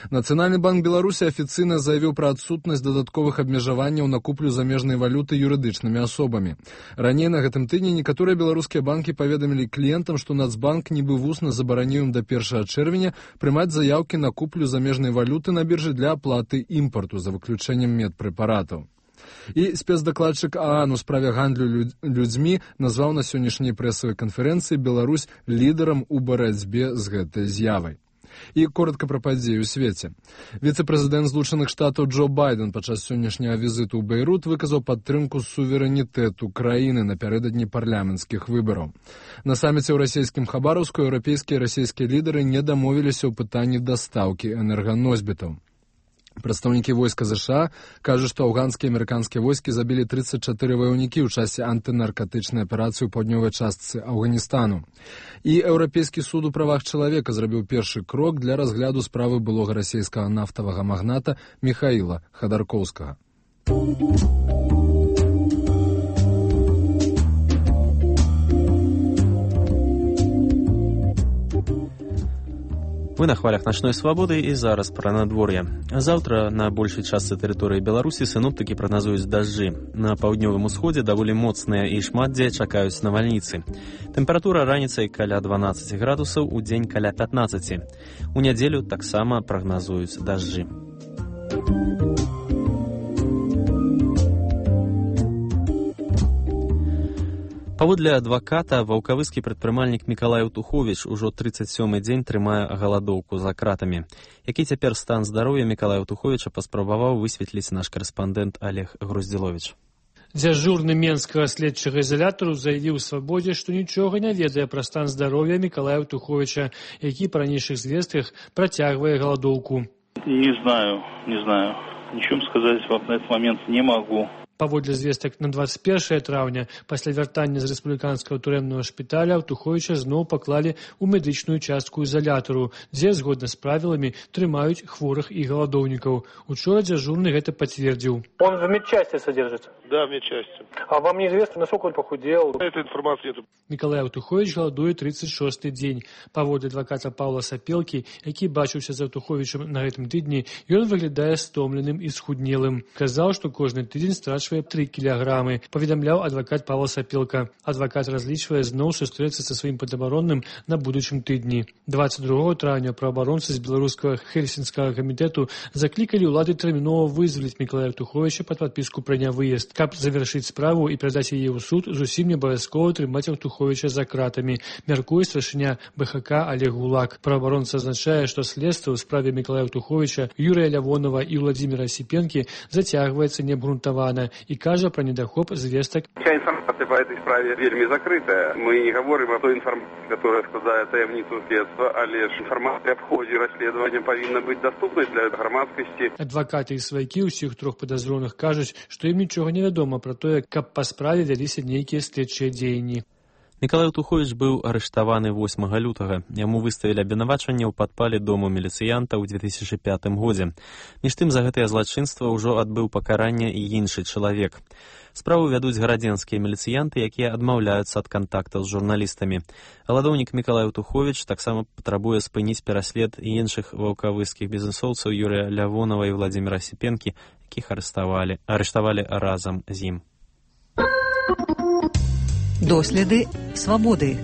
Нацыянальны банк Беларусі афіцыйна заявіў пра адсутнасць дадатковых абмежаванняў на куплю замежнай валюты юрыдычнымі асобамі. Раней на гэтым тыдні некаторыя беларускія банкі паведамілі кліентам, што Нацбанк нібы вусна забараніў ім да 1 чэрвеня прымаць заяўкі на куплю замежнай валюты на біржы для аплаты імпарту за выключэннем медпрэпаратаў. І спецдакладчык ААН у справе гандлю людзьмі назваў на сённяшняй прэсавай канферэнцыі Беларусь лідарам у барацьбе з гэтай з'явай. І коротка пра падзеі ў свеце. Віцэ-прэзідэнт Злучаных Штатаў Джо Байден падчас сённяшняга візіту ў Бейрут выказаў падтрымку суверэнітэту краіны напярэдадні парламенцкіх выбараў. На саміце ў расійскім Хабараўску еўрапейскія і расійскія лідары не дамовіліся ў пытанні дастаўкі энерганосьбітаў. Прадстаўнікі войска ЗША кажуць, што афганскія і амерыканскія войскі забілі 34 ваяўнікі ў часе антынаркатычнай аперацыі ў паўднёвай частцы Афганістану. І Еўрапейскі суд у правах чалавека зрабіў першы крок для разгляду справы былога расійскага нафтавага магната Міхаіла Хадаркоўскага. Вы на хвалях начной свабоды і зараз пра надвор'е. Заўтра на большай частцы тэрыторыі Беларусі сіноптыкі прагназуюць дажджы. На паўднёвым усходзе даволі моцныя і шмат дзе чакаюць навальніцы. Тэмпература раніцай каля 12 градусаў, у дзень каля 15. У нядзелю таксама прагназуюць дажджы. Паводле адваката, ваўкавыскі прадпрымальнік Мікалай Аўтуховіч ужо 37-й дзень трымае галадоўку за кратамі. Які цяпер стан здароўя Мікалая Аўтуховіча паспрабаваў высветліць наш карэспандэнт Олег Груздзіловіч. Дзяжурны менскага следчага изолятару заявіў свабодзе, што нічога не ведае пра стан здароўя Мікалая Аўтуховіча, які па ранейшых звестках працягвае галадоўку. Не знаю. Ничего сказать вам на этот момент не могу. Паводле звестак на 21 траўня, пасля вяртання з рэспубліканскага турэмнага шпіталя Аўтуховіча зноў паклалі ў медычную частку изолятару, дзе, згодна з правіламі, трымаюць хворых і галадоўнікаў. Учора дзяжурны гэта пацвердзіў. Он в медчасти содержится? Да, в медчасти. А вам неизвестно, насколько он похудел? Этой информации нет. Мікалай Аўтуховіч галадуе 36-й дзень. Паводле адваката Паўла Сапелкі, які бачыўся з Аўтуховічам на гэтым тыдні, ён выглядае стомленым і схуднелым. Казаў, што кожны тыдзень страчвае 3 кілаграмы, паведамляў адвакат Павла Сапелка. Адвакат разлічвае зноў сустрэцца са сваім падабаронным на будучым тыдні. 22 траўня праабаронцы з беларускага хельсінскага камітэту заклікалі ўлады тэрмінова вызваліць Мікалая Аўтуховіча пад падпіску пра нявыезд. Каб завяршыць справу і перадаць яе ў суд, зусім не абавязкова трымаць Аўтуховіча за кратамі, мяркуе старшыня БХК Олег Гулак. Праабаронца азначае, што следства ў справе Мікалая Аўтуховіча, Юрыя Лявонова і Владзіміра Сіпенкі зацягваецца неабгрунтавана и кажа про недохоп звесток. Вся информация по этой справе вельми закрытая. Мы не говорим о той информации, которая складывает таємницу следства, а лишь информация об ходе расследования повинна быть доступной для громадскости. Адвокаты і сваякі ўсіх трох падазроных кажуць, што ім нічога не вядома про тое, каб па справе вяліся нейкія следчыя дзеянні. Мікалай Аўтуховіч быў арыштаваны 8 лютага. Яму выставілі абвінавачванне ў падпале дому міліцыянта ў 2005 годзе. Між тым, за гэтае злачынства ўжо адбыў пакаранне і іншы чалавек. Справу вядуць гарадзенскія міліцыянты, якія адмаўляюцца ад кантактаў з журналістамі. Галадоўнік Мікалай Аўтуховіч таксама патрабуе спыніць пераслед і іншых ваўкавыскіх бізнесоўцаў Юрыя Лявонова і Владзіміра Сіпенкі, якіх арыштавалі разам з ім. Доследы свабоды.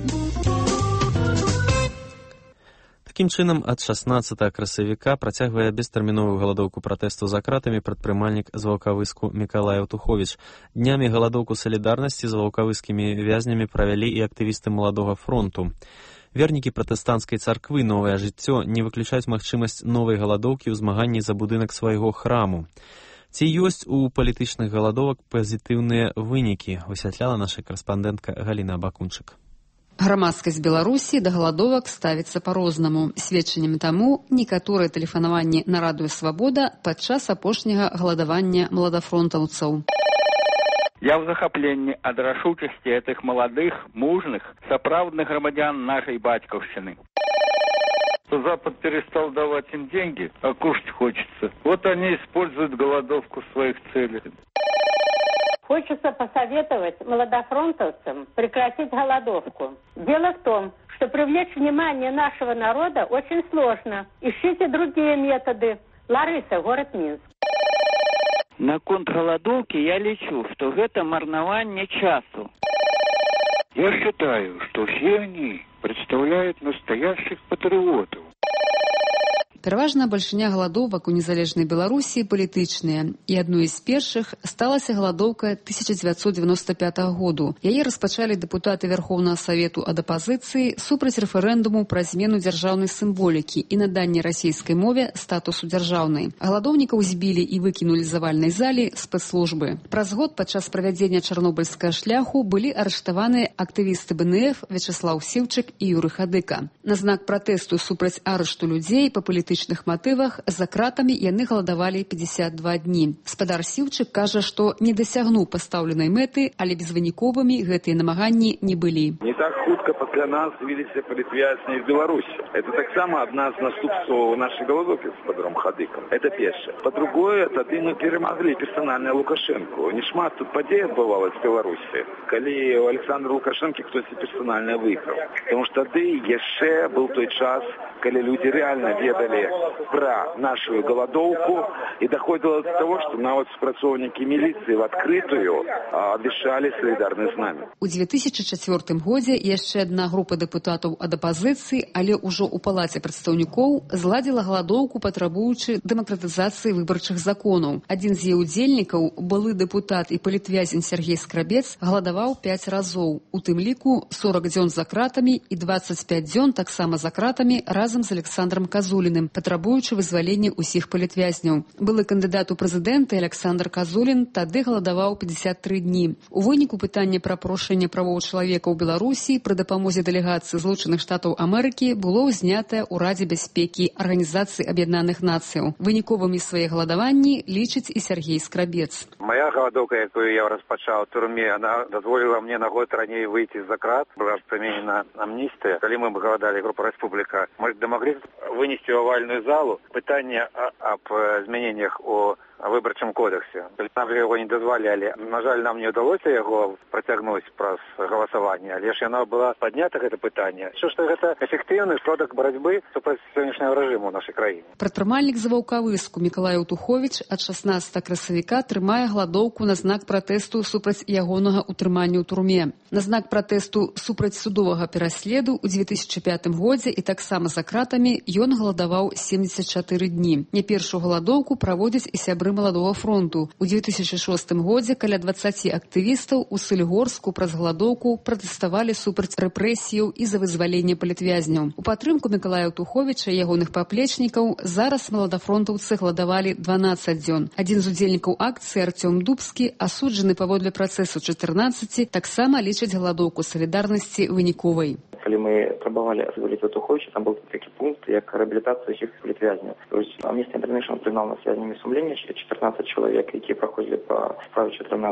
Такім чынам, ад 16 красавіка працягвае бестэрміновую галадоўку пратэсту за кратамі прадпрымальнік з ваўкавыску Мікалай Аўтуховіч. Днямі галадоўку салідарнасці з ваўкавыскімі вязнямі правялі і актывісты Маладога фронту. Вернікі пратэстанцкай царквы «Новае жыццё» не выключаюць магчымасць новай галадоўкі ў змаганні за будынак свайго храму. Ці ёсць у палітычных галадовак пазітыўныя вынікі, высвятляла наша карэспандэнтка Галіна Бакунчык. Грамадскасць Беларусі да галадовак ставіцца па-рознаму. Сведчаннем таму некаторыя тэлефанаванні на радыё «Свабода» падчас апошняга галадавання маладафронтаўцаў. Я в захапленні ад рашучасці гэтых маладых, мужных, сапраўдных грамадзян нашай бацькаўшчыны. Запад перестал давать им деньги, а кушать хочется. Вот они используют голодовку в своих целях. Хочется посоветовать молодофронтовцам прекратить голодовку. Дело в том, что привлечь внимание нашего народа очень сложно. Ищите другие методы. Лариса, город Минск. Наконт голодовки я лечу, что это марнование часу. Я считаю, что все они представляют настоящих патриотов. Пераважна бальшыня галадовак у незалежнай Беларусі палітычныя, і адной з першых сталася галадоўка 1995 году. Яе распачалі дэпутаты Верховнага Савету ад апазіцыі супраць рэферэндуму пра змену дзяржаўнай сімволікі і наданне расійскай мове статусу дзяржаўнай. Галадоўнікаў збілі і выкінулі з завальнай залі спецслужбы. Праз год падчас правядзення чарнобыльскага шляху былі арыштаваны актывісты БНФ Вячеслав Сіўчык і Юрый Хадыка. На знак пратэсту супраць арышту людзей па палітычных матывах за кратамі яны галадавалі 52 дні. Спадар Сіўчык кажа, што не дасягнуў пастаўленай мэты, але безвыніковымі гэтыя намаганні не былі. Не так хутка пасля нас з'явіліся палітвязні з Беларусі. Это таксама адна з наступстваў нашай галадоўкі з спадаром Хадыкам. Это першае. Па-другое, тады мы перамаглі персанальна Лукашэнку. Не шмат тут падзей адбывалася в Беларусі, калі у Александра Лукашэнкі хтосьці персанальна выйграў. Потому што тады яшчэ быў той час, калі людзі рэальна ведалі пра нашу галадоўку, і доходило до того, што нават спрацоўнікі міліцыі в адкрытую абвяшчалі салідарнасць з намі. У 2004 годзе яшчэ адна група дэпутатаў ад апазіцыі, але ўжо ў палаце прадстаўнікоў зладзіла галадоўку, патрабуючы дэмакратызацыі выбарчых законаў. Адзін з яе удзельнікаў, былы дэпутат і палітвязень Сергей Скрабец, галадаваў 5 разоў, у тым ліку 40 дзён за кратамі і 25 дзён таксама за кратамі разам з Александром Казуліным, патрабуючы вызвалення ўсіх палітвязняў. Былы кандыдат у прэзідэнты Александр Казулін тады галадаваў 53 дні. У выніку пытання пра парушэнне правоў чалавека ў Беларусі пры дапамозе дэлегацыі Злучаных Штатаў Амерыкі было ўзнятае ў Радзе бяспекі Арганізацыі Аб'яднаных Нацыяў. Выніковымі свае галадаванні лічыць і Сергей Скрабец. Моя галадоўка, якую я распачаў у турме, она дазволіла мне на год раней выйти за крат. Была прыменена амністыя. Калі мы галадалі, група Рэспубліка, мы дамаглі вынести в овальную залу пытание об изменениях о выбарчым кодексе. Нам его не дазвалялі. На жаль, нам не ўдалося яго працягнуць праз галасаванне, але ж яно было паднята гэта пытанне. Што гэта эфектыўны сродак барацьбы супраць сённяшняга рэжыму ў нашай краіне. Прадпрымальнік Заваўкавыску Мікалай Утуховіч ад 16 красавіка трымае галадоўку на знак пратэсту супраць ягонага ўтрымання ў турме. На знак пратэсту супраць судовага пераследу ў 2005 годзе і таксама за кратамі ён галадаваў 74 дні. Не першую галадоўку праводзяць і сябры Маладога фронту. У 2006 годзе каля 20 актывістаў у Сыльгорску праз галадоўку пратэставалі супраць рэпрэсіяў і за вызваленне палітвязняў. У падтрымку Мікалая Утуховіча і ягоных паплечнікаў зараз маладафронтаўцы галадавалі 12 дзён. Адзін з удзельнікаў акцыі Артём Дубскі, асуджаны паводле працэсу 14, таксама лічыць галадоўку салідарнасці выніковай. Калі мы прабавалі вызваліць Утуховіча, там быў такі пункт, як рэабілітацыя ўсіх палітвязняў. То есть Amnesty International прызнаў нас вязнями сумлення 14 чалавек, якія праходзілі па справе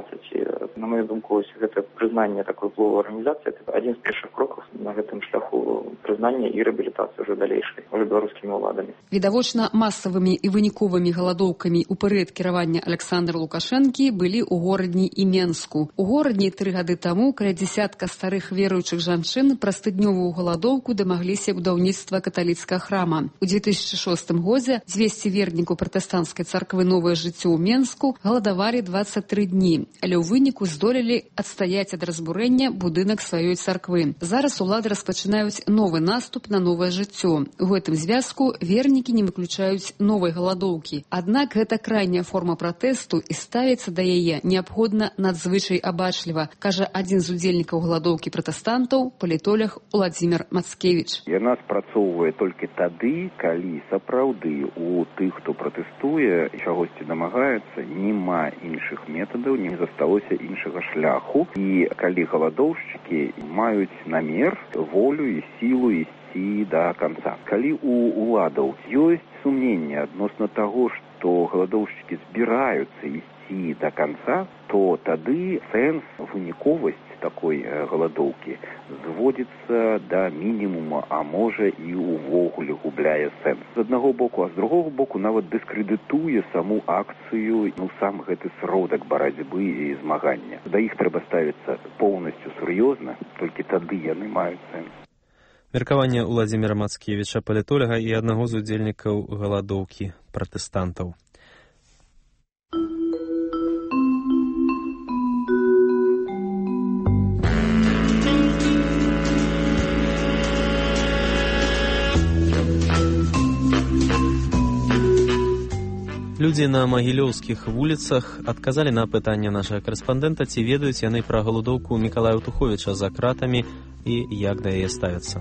14. На мою думку, гэта прызнанне такой ўплыву арганізацыі, это адзін з першых крокаў на гэтым шляху прызнання і рэабілітацыі ўжо далейшай, ўжо беларускімі ўладамі. Відавочна масавымі і выніковымі галадоўкамі ў перыяд кіравання Александра Лукашэнкі былі ў горадні і Менску. У горадні 3 гады таму каля дзесятка старых веруючых жанчын праз тыднёвую галадоўку дамагліся будаўніцтва каталіцкага храма. У 2006 годзе 200 вернікаў пратэстанцкай царквы «Новае жыццё» ў Менску галадавалі 23 дні, але ў выніку здолелі адстаяць ад разбурэння будынак сваёй царквы. Зараз улады распачынаюць новы наступ на «Новае жыццё». У гэтым звязку вернікі не выключаюць новай галадоўкі. Аднак гэта крайняя форма пратэсту і ставіцца да яе неабходна надзвычай абачліва, кажа адзін з удзельнікаў галадоўкі пратэстантаў, палітолог Владзімір Мацкевіч. Яна спрацоўвае толькі тады, калі сапраўды у тых, хто пратэстуе, чагосьці дамагаецца, няма іншых метадаў, не засталося іншага шляху. І калі галадоўшчыкі маюць намер, волю і сілу ісці да канца. Калі у уладаў ёсць сумненне адносна таго, што галадоўшчыкі збіраюцца ісці да канца, то тады сэнс, выніковасць такой галадоўкі зводзіцца да мінімума, а можа і ўвогуле губляе сэнс. З аднаго боку, а з другого боку нават дыскрэдытуе саму акцыю, сам гэты сродак барацьбы і змагання. Да іх трэба ставіцца поўнасцю сур'ёзна, толькі тады яны маюць сэнс. Меркаванне Уладзіміра Мацкевіча, палітолага і аднаго з удзельнікаў галадоўкі пратэстантаў. Людзі на магілёўскіх вуліцах адказалі на пытанне нашага корэспандэнта, ці ведаюць яны пра галадоўку Мікалая Аўтуховіча за кратамі і як да яе ставяцца.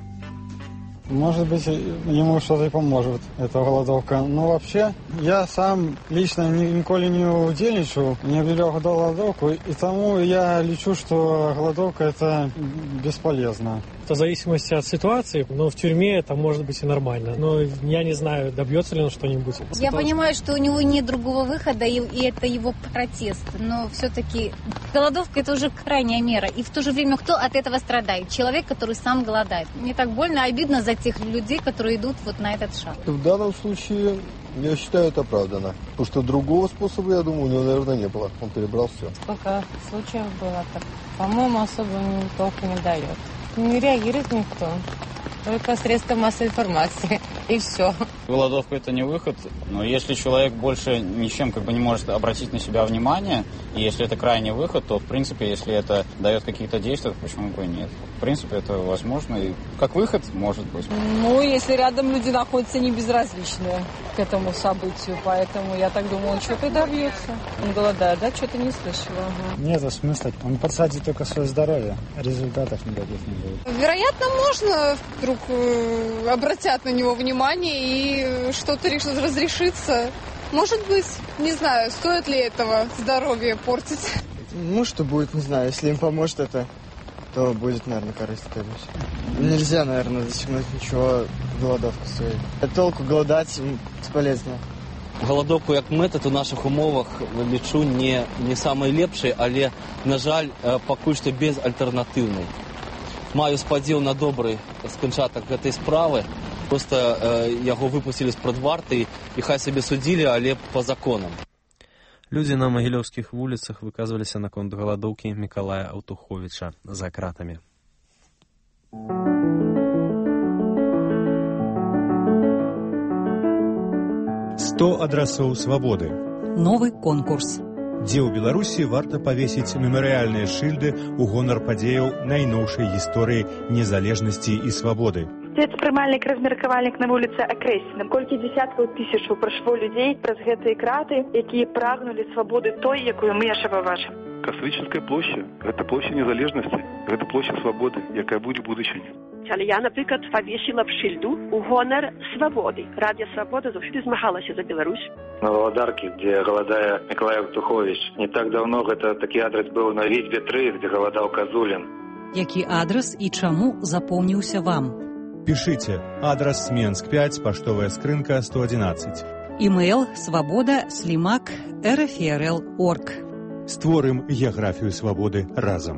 Может быть, ему что-то и поможет, эта голодовка. Но вообще, я сам лично николи не удельничал, не объявлял голодовку, и тому я лечу, что голодовка это бесполезно. Это в зависимости от ситуации, но в тюрьме это может быть и нормально. Но я не знаю, добьется ли он что-нибудь. Я понимаю, что у него нет другого выхода, и это его протест. Но все-таки голодовка это уже крайняя мера. И в то же время кто от этого страдает? Человек, который сам голодает. Мне так больно, обидно за тех людей, которые идут вот на этот шаг. В данном случае я считаю это оправданно. Потому что другого способа, я думаю, у него, наверное, не было. Он перебрал все. Сколько случаев было, так, по-моему, особо толку не дает. Не реагирует никто. Только средства массовой информации. И все. Голодовка – это не выход, но если человек больше ничем не может обратить на себя внимание, и если это крайний выход, то, в принципе, если это дает какие-то действия, то почему бы и нет? В принципе, это возможно, и как выход может быть. Ну, если рядом люди находятся не безразличные к этому событию, поэтому я так думаю, он что-то добьется. Он голодает, да? Что-то не слышала. Ага. Нет смысла. Он подсадит только свое здоровье. Результатов никаких не будет. Вероятно, можно вдруг обратят на него внимание и что-то разрешится. Может быть, не знаю, стоит ли этого здоровье портить. Ну, что будет, не знаю. Если им поможет это, то будет, наверное, корысть какая-нибудь. Нельзя, наверное, достигнуть ничего голодовку своей. Толку голодать бесполезно. Голодовку як метод у наших умовах лічу не самий лепший, але, на жаль, пакуль што безальтэрнатыўны. Маю спадзеў на добры сканчатак гэтай справы. Просто яго выпусцілі з-пад варты і хай сабе судзілі, але па законам. Людзі на магілёўскіх вуліцах выказваліся наконт галадоўкі Мікалая Аўтуховіча за кратамі. «100 адрасоў свабоды». Новы конкурс. Дзе ў Беларусі варта павесіць мемарыяльныя шыльды ў гонар падзеяў найноўшай гісторыі незалежнасці і свабоды. Прымальнік, размеркавальнік на вуліцы акрэслены. Колькі дзесяткаў тысячаў прайшло людзей праз гэтыя краты, якія прагнулі свабоды той, якую мы яшчэ пабачым. Кастрычніцкая плошча – гэта плошча незалежнасці, гэта плошча свабоды, якая будзе будучыня. Але я, наприклад, павесіла б шыльду ў гонар свабоды. Радіо «Свабода» заўсёды змагалася за Беларусь. На Валадарке, где голодая Миколай Аўтухович. Не так давно гэта такі адрес быў на Вітьбе 3, где голодал Казулин. Які адрес і чаму запомніўся вам? Пишите. Адрес Менск 5, поштовая скрынка 111. Email svoboda@rfrl.org. Створым геаграфію свабоды разам.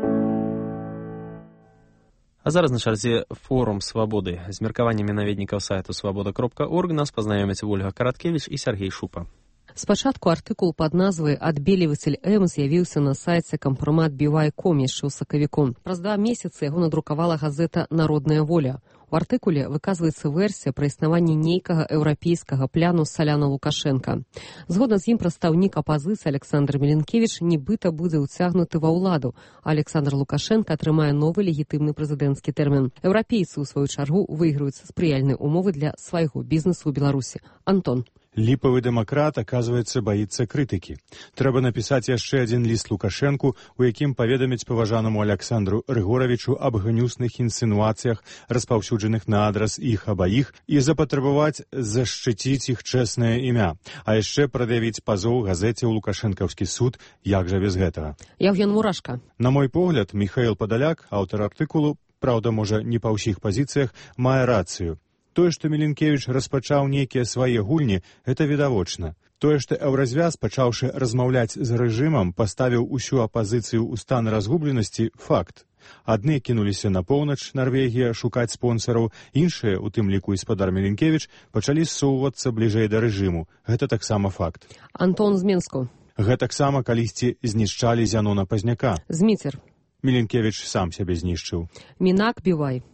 А зараз на чарзе форум свабоды. З меркаваннямі наведнікаў сайту свабода.орг нас пазнаёмяць Ольга Караткевіч і Сергей Шупа. Спачатку артыкул пад назвай «Адбелівацель М» з'явіўся на сайце кампромат.by.com яшчэ ў сакавіку. Праз 2 месяцы яго надрукавала газета «Народная воля». У артыкуле выказваецца версія пра існаванне нейкага еўрапейскага пляну Саляна Лукашенка. Згодна з ім прадстаўнік апазіцыі Александр Міленкевіч нібыта будзе ўцягнуты ва ўладу, а Александр Лукашенко атрымае новы легітымны прэзідэнцкі тэрмін. Еўрапейцы, у сваю чаргу, выйграюць спрыяльныя умовы для свайго бізнесу ў Беларусі. Антон. Ліпавы дэмакрат, аказваецца, баіцца крытыкі. Трэба напісаць яшчэ адзін ліст Лукашэнку, у якім паведаміць паважанаму Александру Рыгоравічу аб гнюсных інсінуацыях, распаўсюджаных на адрас іх абаіх, і запатрабаваць зашчыціць іх чэснае імя, а яшчэ прад'явіць пазоў газеце ў Лукашэнкаўскі суд, як жа без гэтага. Яўген Мурашка. На мой погляд, Міхаіл Падаляк, аўтар артыкулу, праўда, можа, не па ўсіх пазіцыях, мае рацыю. Тое, што Міленкевіч распачаў нейкія свае гульні, гэта відавочна. Тое, што еўразвяз, пачаўшы размаўляць з рэжымам, паставіў усю апазіцыю ў стан разгубленасці, факт. Адны кінуліся на поўнач, Нарвегія, шукаць спонсараў, іншыя, у тым ліку і спадар Міленкевіч, пачалі ссоўвацца бліжэй да рэжыму. Гэта таксама факт. Антон з Менску. Гэтаксама калісьці знішчалі Зянона Пазняка. Зміцер. Міленкевіч сам сябе знішчыў. Мінак Бівай.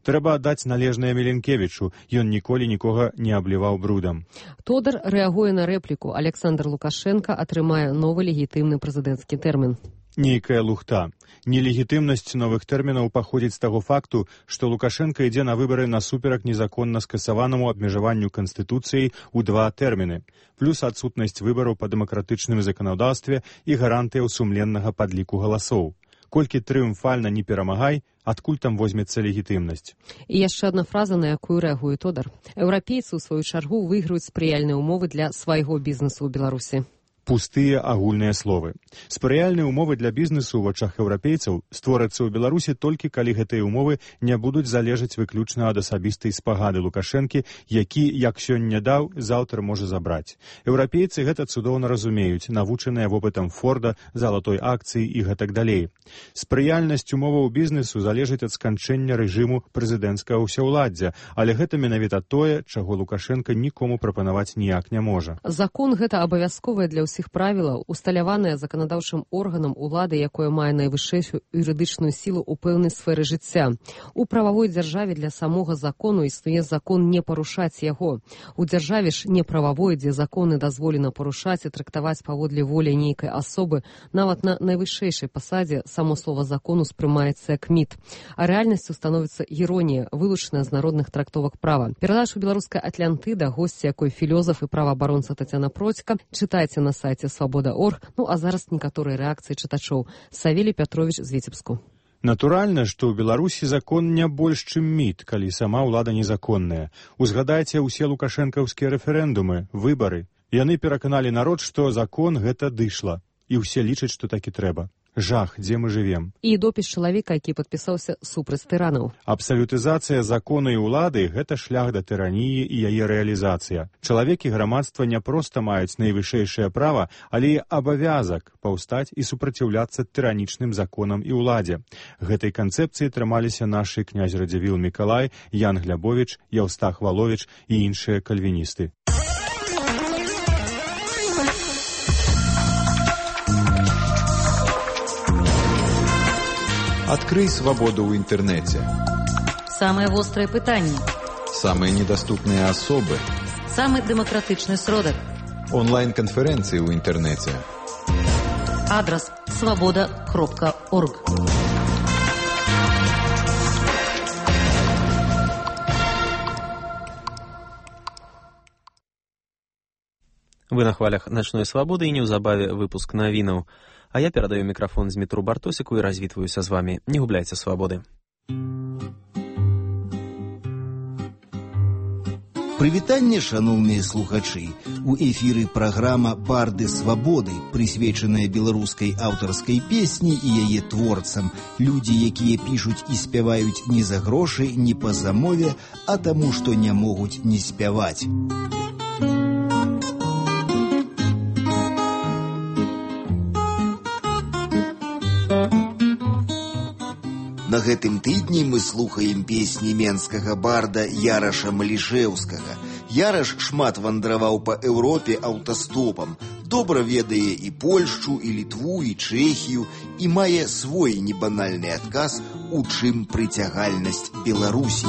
Трэба аддаць належнае Міленкевічу, ён ніколі нікога не абліваў брудам. Тодар рэагуе на рэпліку. Александр Лукашенко атрымае новы легітымны прэзідэнцкі тэрмін. Нейкая лухта. Нелегітымнасць новых тэрмінаў паходзіць з таго факту, што Лукашенко ідзе на выбары насуперак незаконна скасаванаму абмежаванню Канстытуцыяй у 2 тэрміны, плюс адсутнасць выбараў па дэмакратычным заканадаўстве і гарантыяў сумленнага падліку галасоў. Колькі трыумфальна не перамагай, адкуль там возьмецца легітымнасць. І яшчэ адна фраза, на якую рэагуе Тодар. Еўрапейцы, у сваю чаргу, выйграюць спрыяльныя ўмовы для свайго бізнесу ў Беларусі. Пустыя агульныя словы. Спрыяльныя ўмовы для бізнесу ў вачах еўрапейцаў створацца ў Беларусі толькі калі гэтыя ўмовы не будуць залежаць выключна ад асабістай спагады Лукашэнкі, які, як сёння даў, заўтра можа забраць. Еўрапейцы гэта цудоўна разумеюць, навучаныя вопытам Форда, залатой акцыі і гэтак далей. Спрыяльнасць умоваў бізнесу залежыць ад сканчэння рэжыму прэзідэнцкага ўсяўладдзя, але гэта менавіта тое, чаго Лукашенко нікому прапанаваць ніяк не можа. Закон гэта абавязковае для ўсіх правілаў, усталяванае заканадаўчым органам улады, якое мае найвышэйшую юрыдычную сілу ў пэўнай сферы жыцця. У прававой дзяржаве для самога закону існуе закон не парушаць яго. У дзяржаве ж неправавой, дзе законы дазволена парушаць і трактаваць паводле волі нейкай асобы, нават на найвышэйшай пасадзе само слова закону спрымаецца як міт. А рэальнасцю становіцца іронія, вылучаная з народных трактовак права. Перадачу беларускай Атлантыда, госці якой філёзаф і праваабаронца Тацяна Процька, чытайце на сайце Свабода.орг, ну а зараз некаторыя рэакцыі чытачоў. Савелій Пятровіч з Віцебску. Натуральна, што ў Беларусі закон не больш, чым міт, калі сама ўлада незаконная. Узгадайце ўсе лукашэнкаўскія рэферэндумы, выбары. Яны пераканалі народ, што закон гэта дышла. І ўсе лічаць, што так і трэба. Жах, дзе мы жывем. І допіс чалавека, які падпісаўся супраць тыранаў. Абсалютызацыя закону і ўлады – гэта шлях да тыраніі і яе рэалізацыя. Чалавек і грамадства не проста маюць найвышэйшае права, але і абавязак паўстаць і супраціўляцца тыранічным законам і ўладзе. Гэтай канцэпцыі трымаліся нашы князь Радзівіл Мікалай, Ян Глябовіч, Яўстах Валовіч і іншыя кальвіністы. Открой свободу в интернете. Самые острые пытания. Самые недоступные особы. Самый демократичный сродок. Онлайн-конференции в интернете. Адрес svoboda.org. Вы на хвалях начной свободы і неўзабаве выпуск навінаў. А я перадаю мікрафон Змітру Бартосіку і развітваюся з вами. Не губляйце свабоды. Прывітанне, шаноўныя слухачы. У эфіры праграма «Барды свабоды», прысвечаная беларускай аўтарскай песні і яе творцам. Людзі, якія пішуць і спяваюць не за грошы, не па замове, а таму, што не могуць не спяваць. На гэтым тыдні мы слухаем песні менскага барда Яраша Малішэўскага. Яраш шмат вандраваў па Еўропе аўтастопам, добра ведае і Польшчу, і Літву, і Чэхію, і мае свой небанальны адказ, у чым прыцягальнасць Беларусі.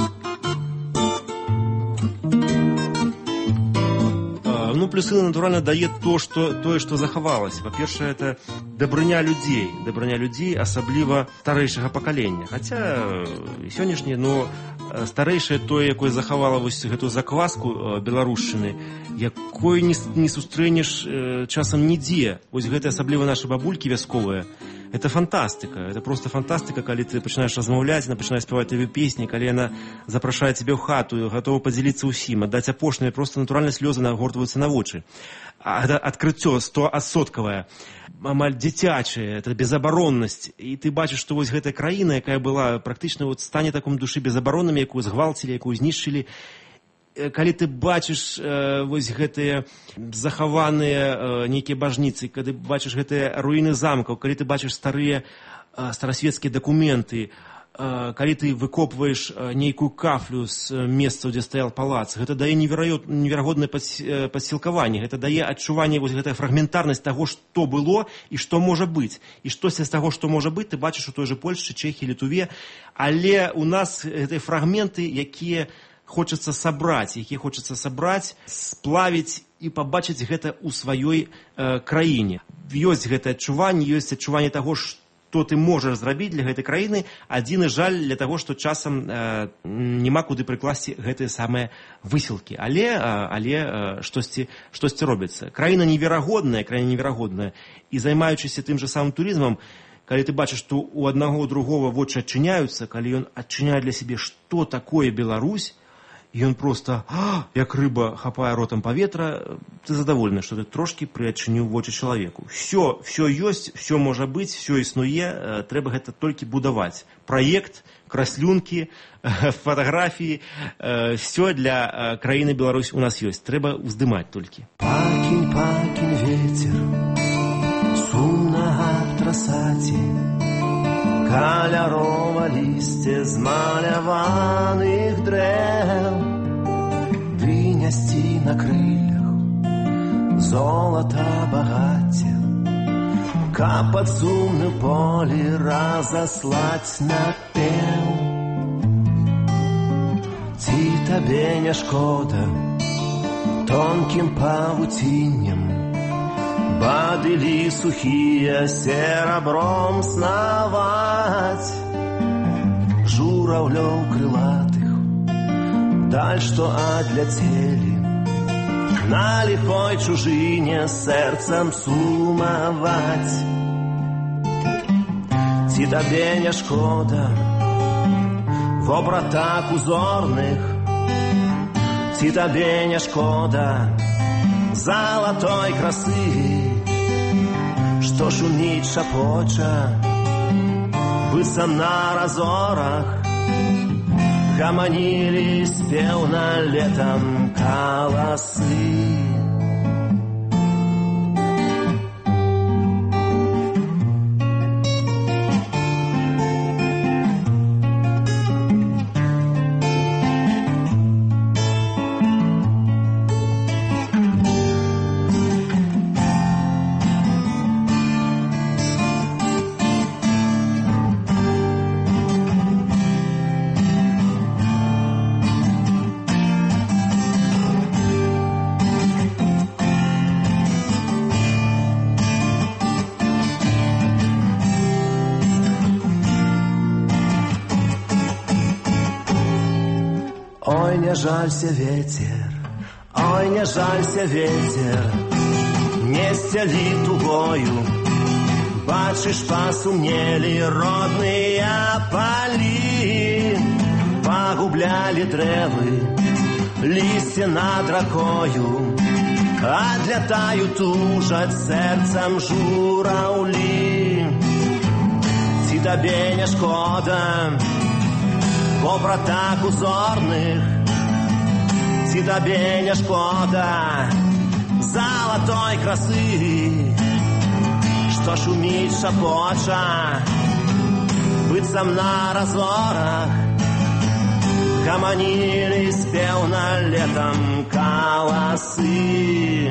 Ну, плюсы, натурально, дает то, что захавалось. Во-первых, это дабрыня людей, асабліва старэйшага пакалення. Хаця сённяшняе, но старэйшае тое, якое захавала вось гэту закваску беларушчыны, якой не сустрэнеш часам нідзе. Вось гэта асабліва нашы бабулькі вясковыя. Это фантастика, это просто фантастика, калі ты пачынаеш размаўляць, она пачынае спяваць твае песні, калі яна запрашае цябе ў хату, гатова падзяліцца ўсім, аддаць апошняе, просто натуральна слёзы нагортваюцца на вочы. А гэта адкрыццё 100%, амаль дзіцячае, это безабароннасць. І ты бачыш, што вось гэтая краіна, якая была практычна ў стане таком душы безабароннымі, якую згвалцілі, якую знішчылі, калі ты бачыш вось гэтыя захаваныя нейкія бажніцы, калі бачыш гэтыя руіны замкаў, калі ты бачыш старыя старасветскія дакументы, калі ты выкопваеш нейкую кафлю з месца, дзе стаял палац, гэта дае неверагоднае падсілкаванне, гэта дае адчуванне вось гэтая фрагментарнасць таго, што было і што можа быць. І штосьці з таго, што можа быць, ты бачыш у той жа Польшчы, Чэхіі, Літве, але у нас гэтыя фрагменты, якія хочацца сабраць, сплавіць і пабачыць гэта ў сваёй краіне. Ёсць гэтае адчуванне, ёсць адчуванне таго, што ты можаш зрабіць для гэтай краіны, адзіны жаль для таго, што часам няма куды прыкласці гэтыя самыя высілкі. Але штосьці робіцца. Краіна неверагодная, і займаючыся тым жа самым турызмам, калі ты бачыш, што у аднаго у другого вочы адчыняюцца, калі ён адчыняе для сябе, што такое Беларусь, і ён проста, як рыба, хапае ротам паветра, ты задаволены, што ты трошкі прыадчыніў вочы чалавеку. Всё ёсць, всё можа быць, всё існуе, трэба гэта толькі будаваць. Праект, краслюнкі, фатаграфіі, всё для краіны Беларусь у нас ёсць. Трэба ўздымаць толькі. Пакінь ветер, сумна абтрасаці, калярово лісце змаляваных дрэў, вынесці на крыльях золата багацця, каб пад сумным полі разаслаць напеў. Ці табе не шкода тонкім павуціннем бадылі сухія серабром снаваць, журавлёў крылатых даль, што адляцелі, на ліхой чужыне сэрцам сумаваць. Ці табе не шкода вобратак узорных, ці табе не шкода залатой красы, што шуміць шапоча быццам на разорах, гаманілі спеўна летам каласы. Ой, не жалься, ветер, ой, не жалься, ветер, не сцялі тугою, бачыш, пасумнелі родныя палі, пагублялі дрэвы, лісце над ракою, адлятаюць тужаць сэрцам жураўлі. Ці табе не шкода вобратак узорных, ці табе не шкода залатой красы, што шуміць шапоча быццам на разорах, гаманілі спеўна летам каласы.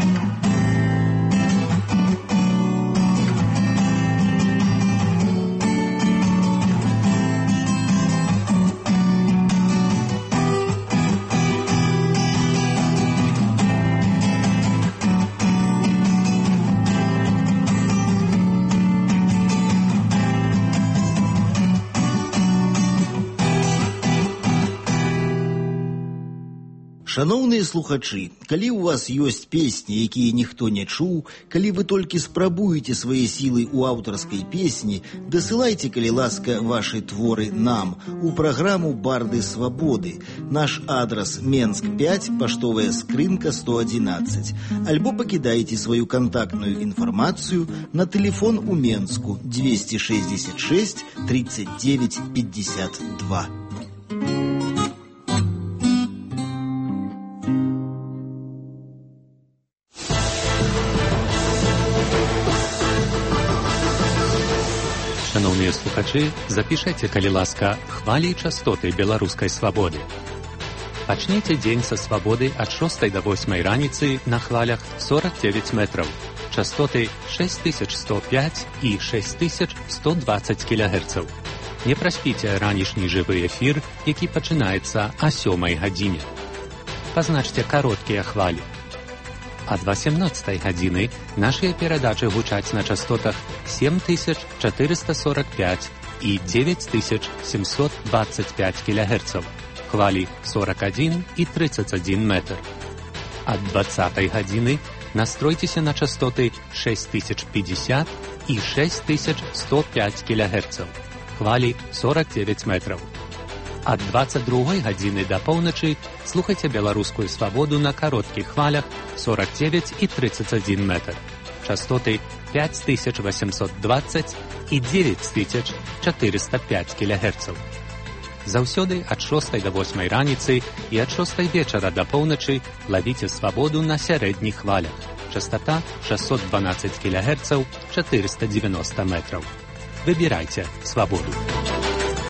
Шановныя слухачы, калі ў вас ёсць песні, якія ніхто не чуў, калі вы толькі спрабуеце свае сілы ў аўтарскай песні, дасылайце, калі ласка, вашы творы нам у праграму «Барды свабоды». Наш адрас Менск 5, паштовая скрынка 111. Альбо пакідайце сваю кантактную інфармацыю на тэлефон у Менску 266 39 52. шановныя слухачы, запішайце, калі ласка, хвалі і частоты беларускай свабоды. Пачніце дзень са свабоды ад 6 до 8 раніцы на хвалях 49 метраў. Частоты 6105 і 6120 кГц. Не праспіце ранішні жывы эфір, які пачынаецца о 7 гадзіне. Пазначце кароткія хвалі. Ад 18 гадзіны нашыя перадачы гучаць на частотах 7445 і 9725 кГц. Хвалі 41 і 31 метр. Ад 20 гадзіны настройцеся на частоты 6050 і 6105 кГц. Хвалі 49 метраў. Ад 22 гадзіны да поўначы слухайце беларускую свабоду на кароткіх хвалях 49 і 31 метр. Частоты 5820 і 9405 кГц. Заўсёды ад 6 до 8 раніцы і ад 6 вечара да поўначы лавіце свабоду на сярэдніх хвалях. Частота 612 кГц, 490 метраў. Выбірайце свабоду.